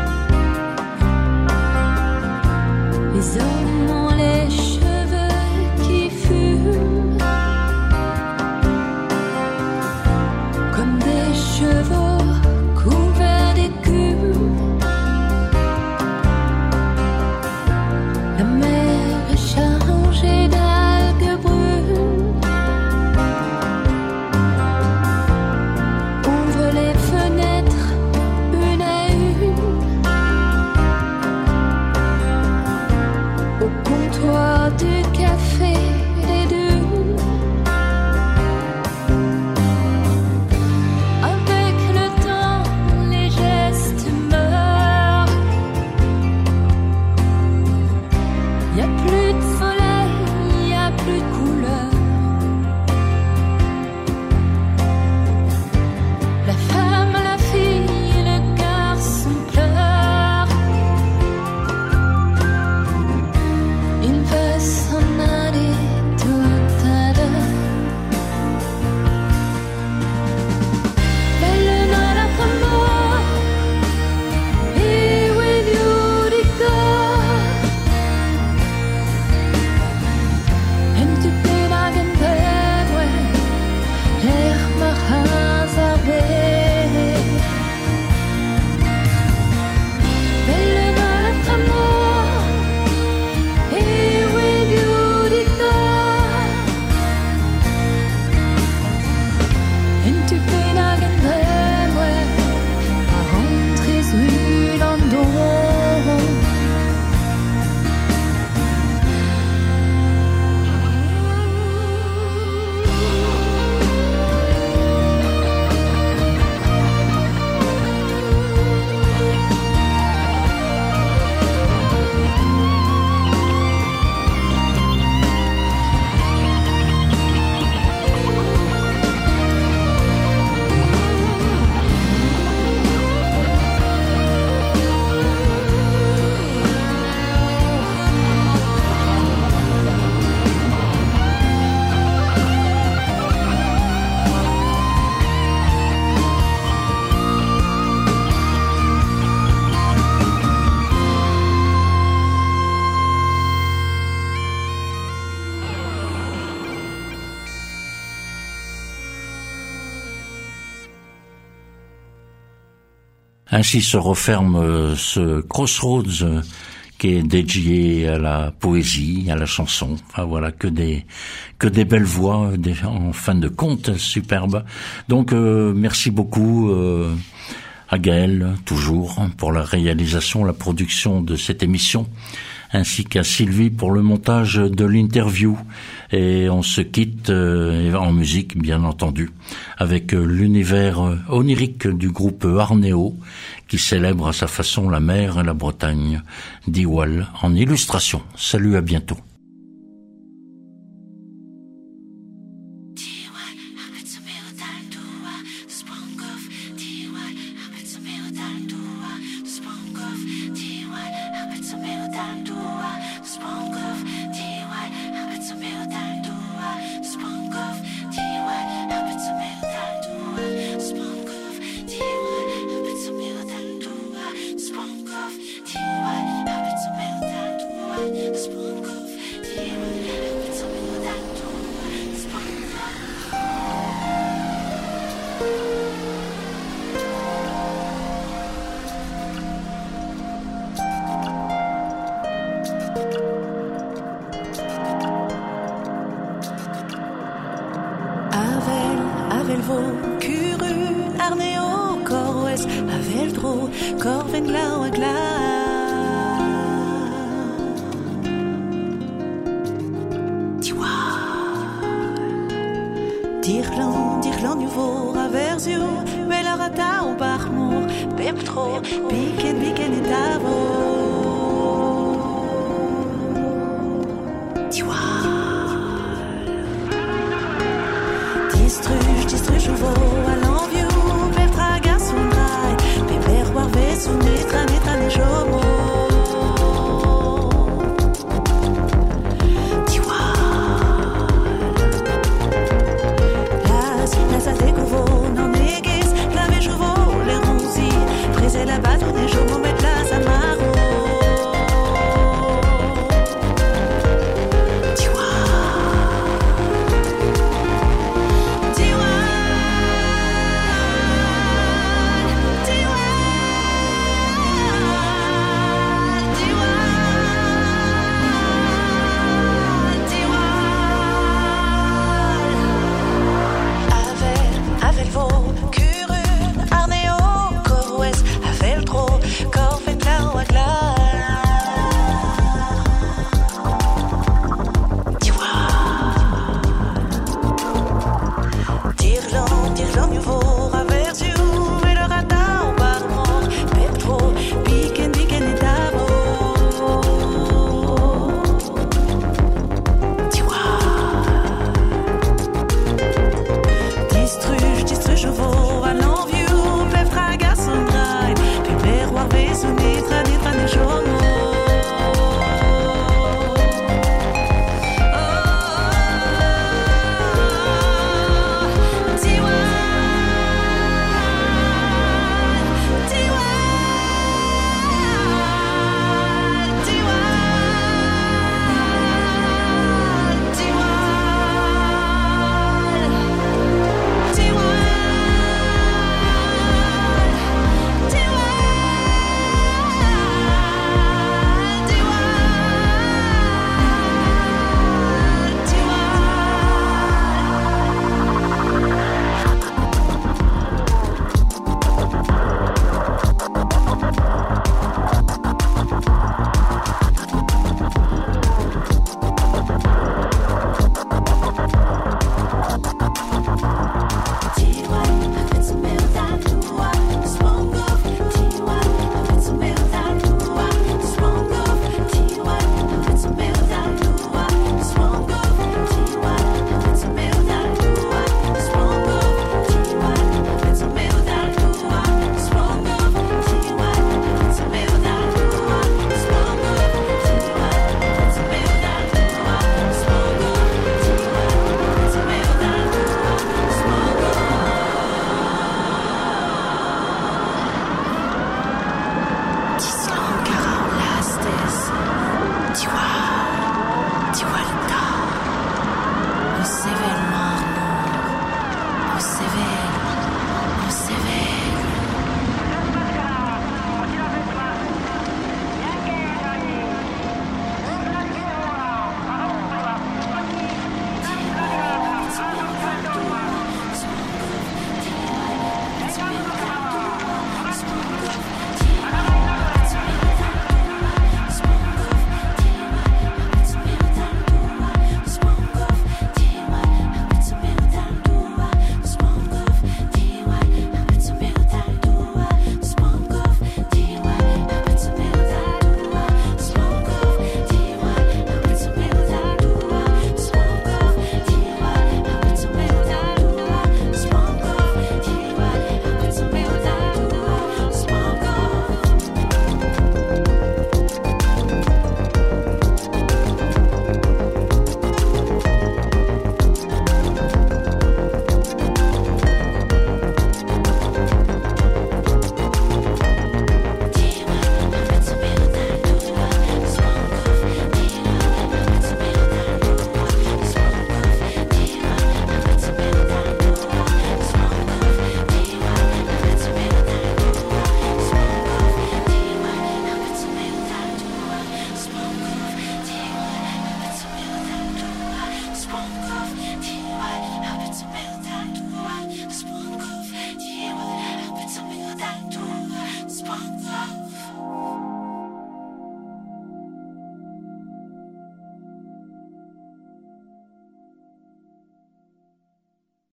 Les hommes ont les cheveux qui fument. Comme des chevaux couverts d'écume. La mer est chargée d'âge. Ainsi se referme ce Crossroads qui est dédié à la poésie, à la chanson. Enfin voilà, que des que des belles voix, des, en fin de compte, superbes. Donc euh, merci beaucoup euh, à Gaël, toujours, pour la réalisation, la production de cette émission, ainsi qu'à Sylvie pour le montage de l'interview. Et on se quitte euh, en musique, bien entendu, avec euh, l'univers euh, onirique du groupe Arnéo, qui célèbre à sa façon la mer et la Bretagne, d'Iwal en illustration. Salut, à bientôt. Dirland, Dirland nouveau, aversio, mais la rata au parmour, pep trop, piquen, piquen et tavo.